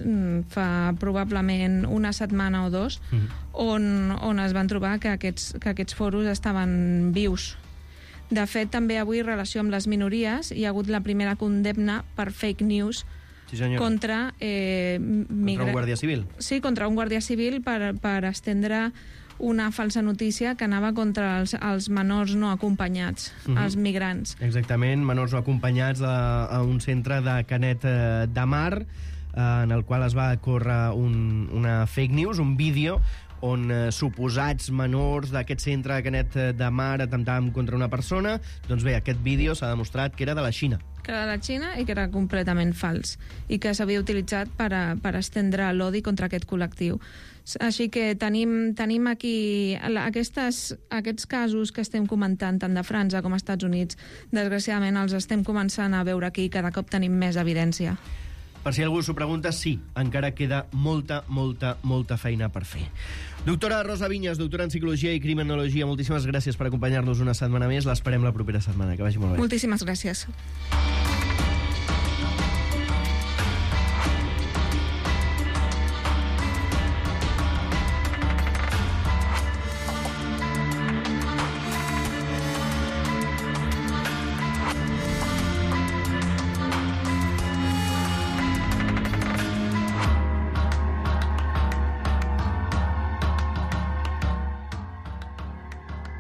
fa probablement una setmana o dos, mm-hmm. on, on es van trobar que aquests, que aquests foros estaven vius. De fet, també avui, en relació amb les minories, hi ha hagut la primera condemna per fake news sí, contra... Eh, migra... Contra un guàrdia civil. Sí, contra un guàrdia civil per, per estendre una falsa notícia que anava contra els, els menors no acompanyats, uh-huh. els migrants. Exactament, menors no acompanyats a, a un centre de Canet de Mar, eh, en el qual es va córrer un, una fake news, un vídeo on eh, suposats menors d'aquest centre de Canet de Mar atemptaven contra una persona. Doncs bé, aquest vídeo s'ha demostrat que era de la Xina. Que era de la Xina i que era completament fals i que s'havia utilitzat per, a, per estendre l'odi contra aquest col·lectiu. Així que tenim, tenim aquí aquestes, aquests casos que estem comentant tant de França com als Estats Units, desgraciadament els estem començant a veure aquí i cada cop tenim més evidència. Per si algú s'ho pregunta, sí, encara queda molta, molta, molta feina per fer. Doctora Rosa Vinyes, doctora en Psicologia i Criminologia, moltíssimes gràcies per acompanyar-nos una setmana més. L'esperem la propera setmana. Que vagi molt bé. Moltíssimes gràcies.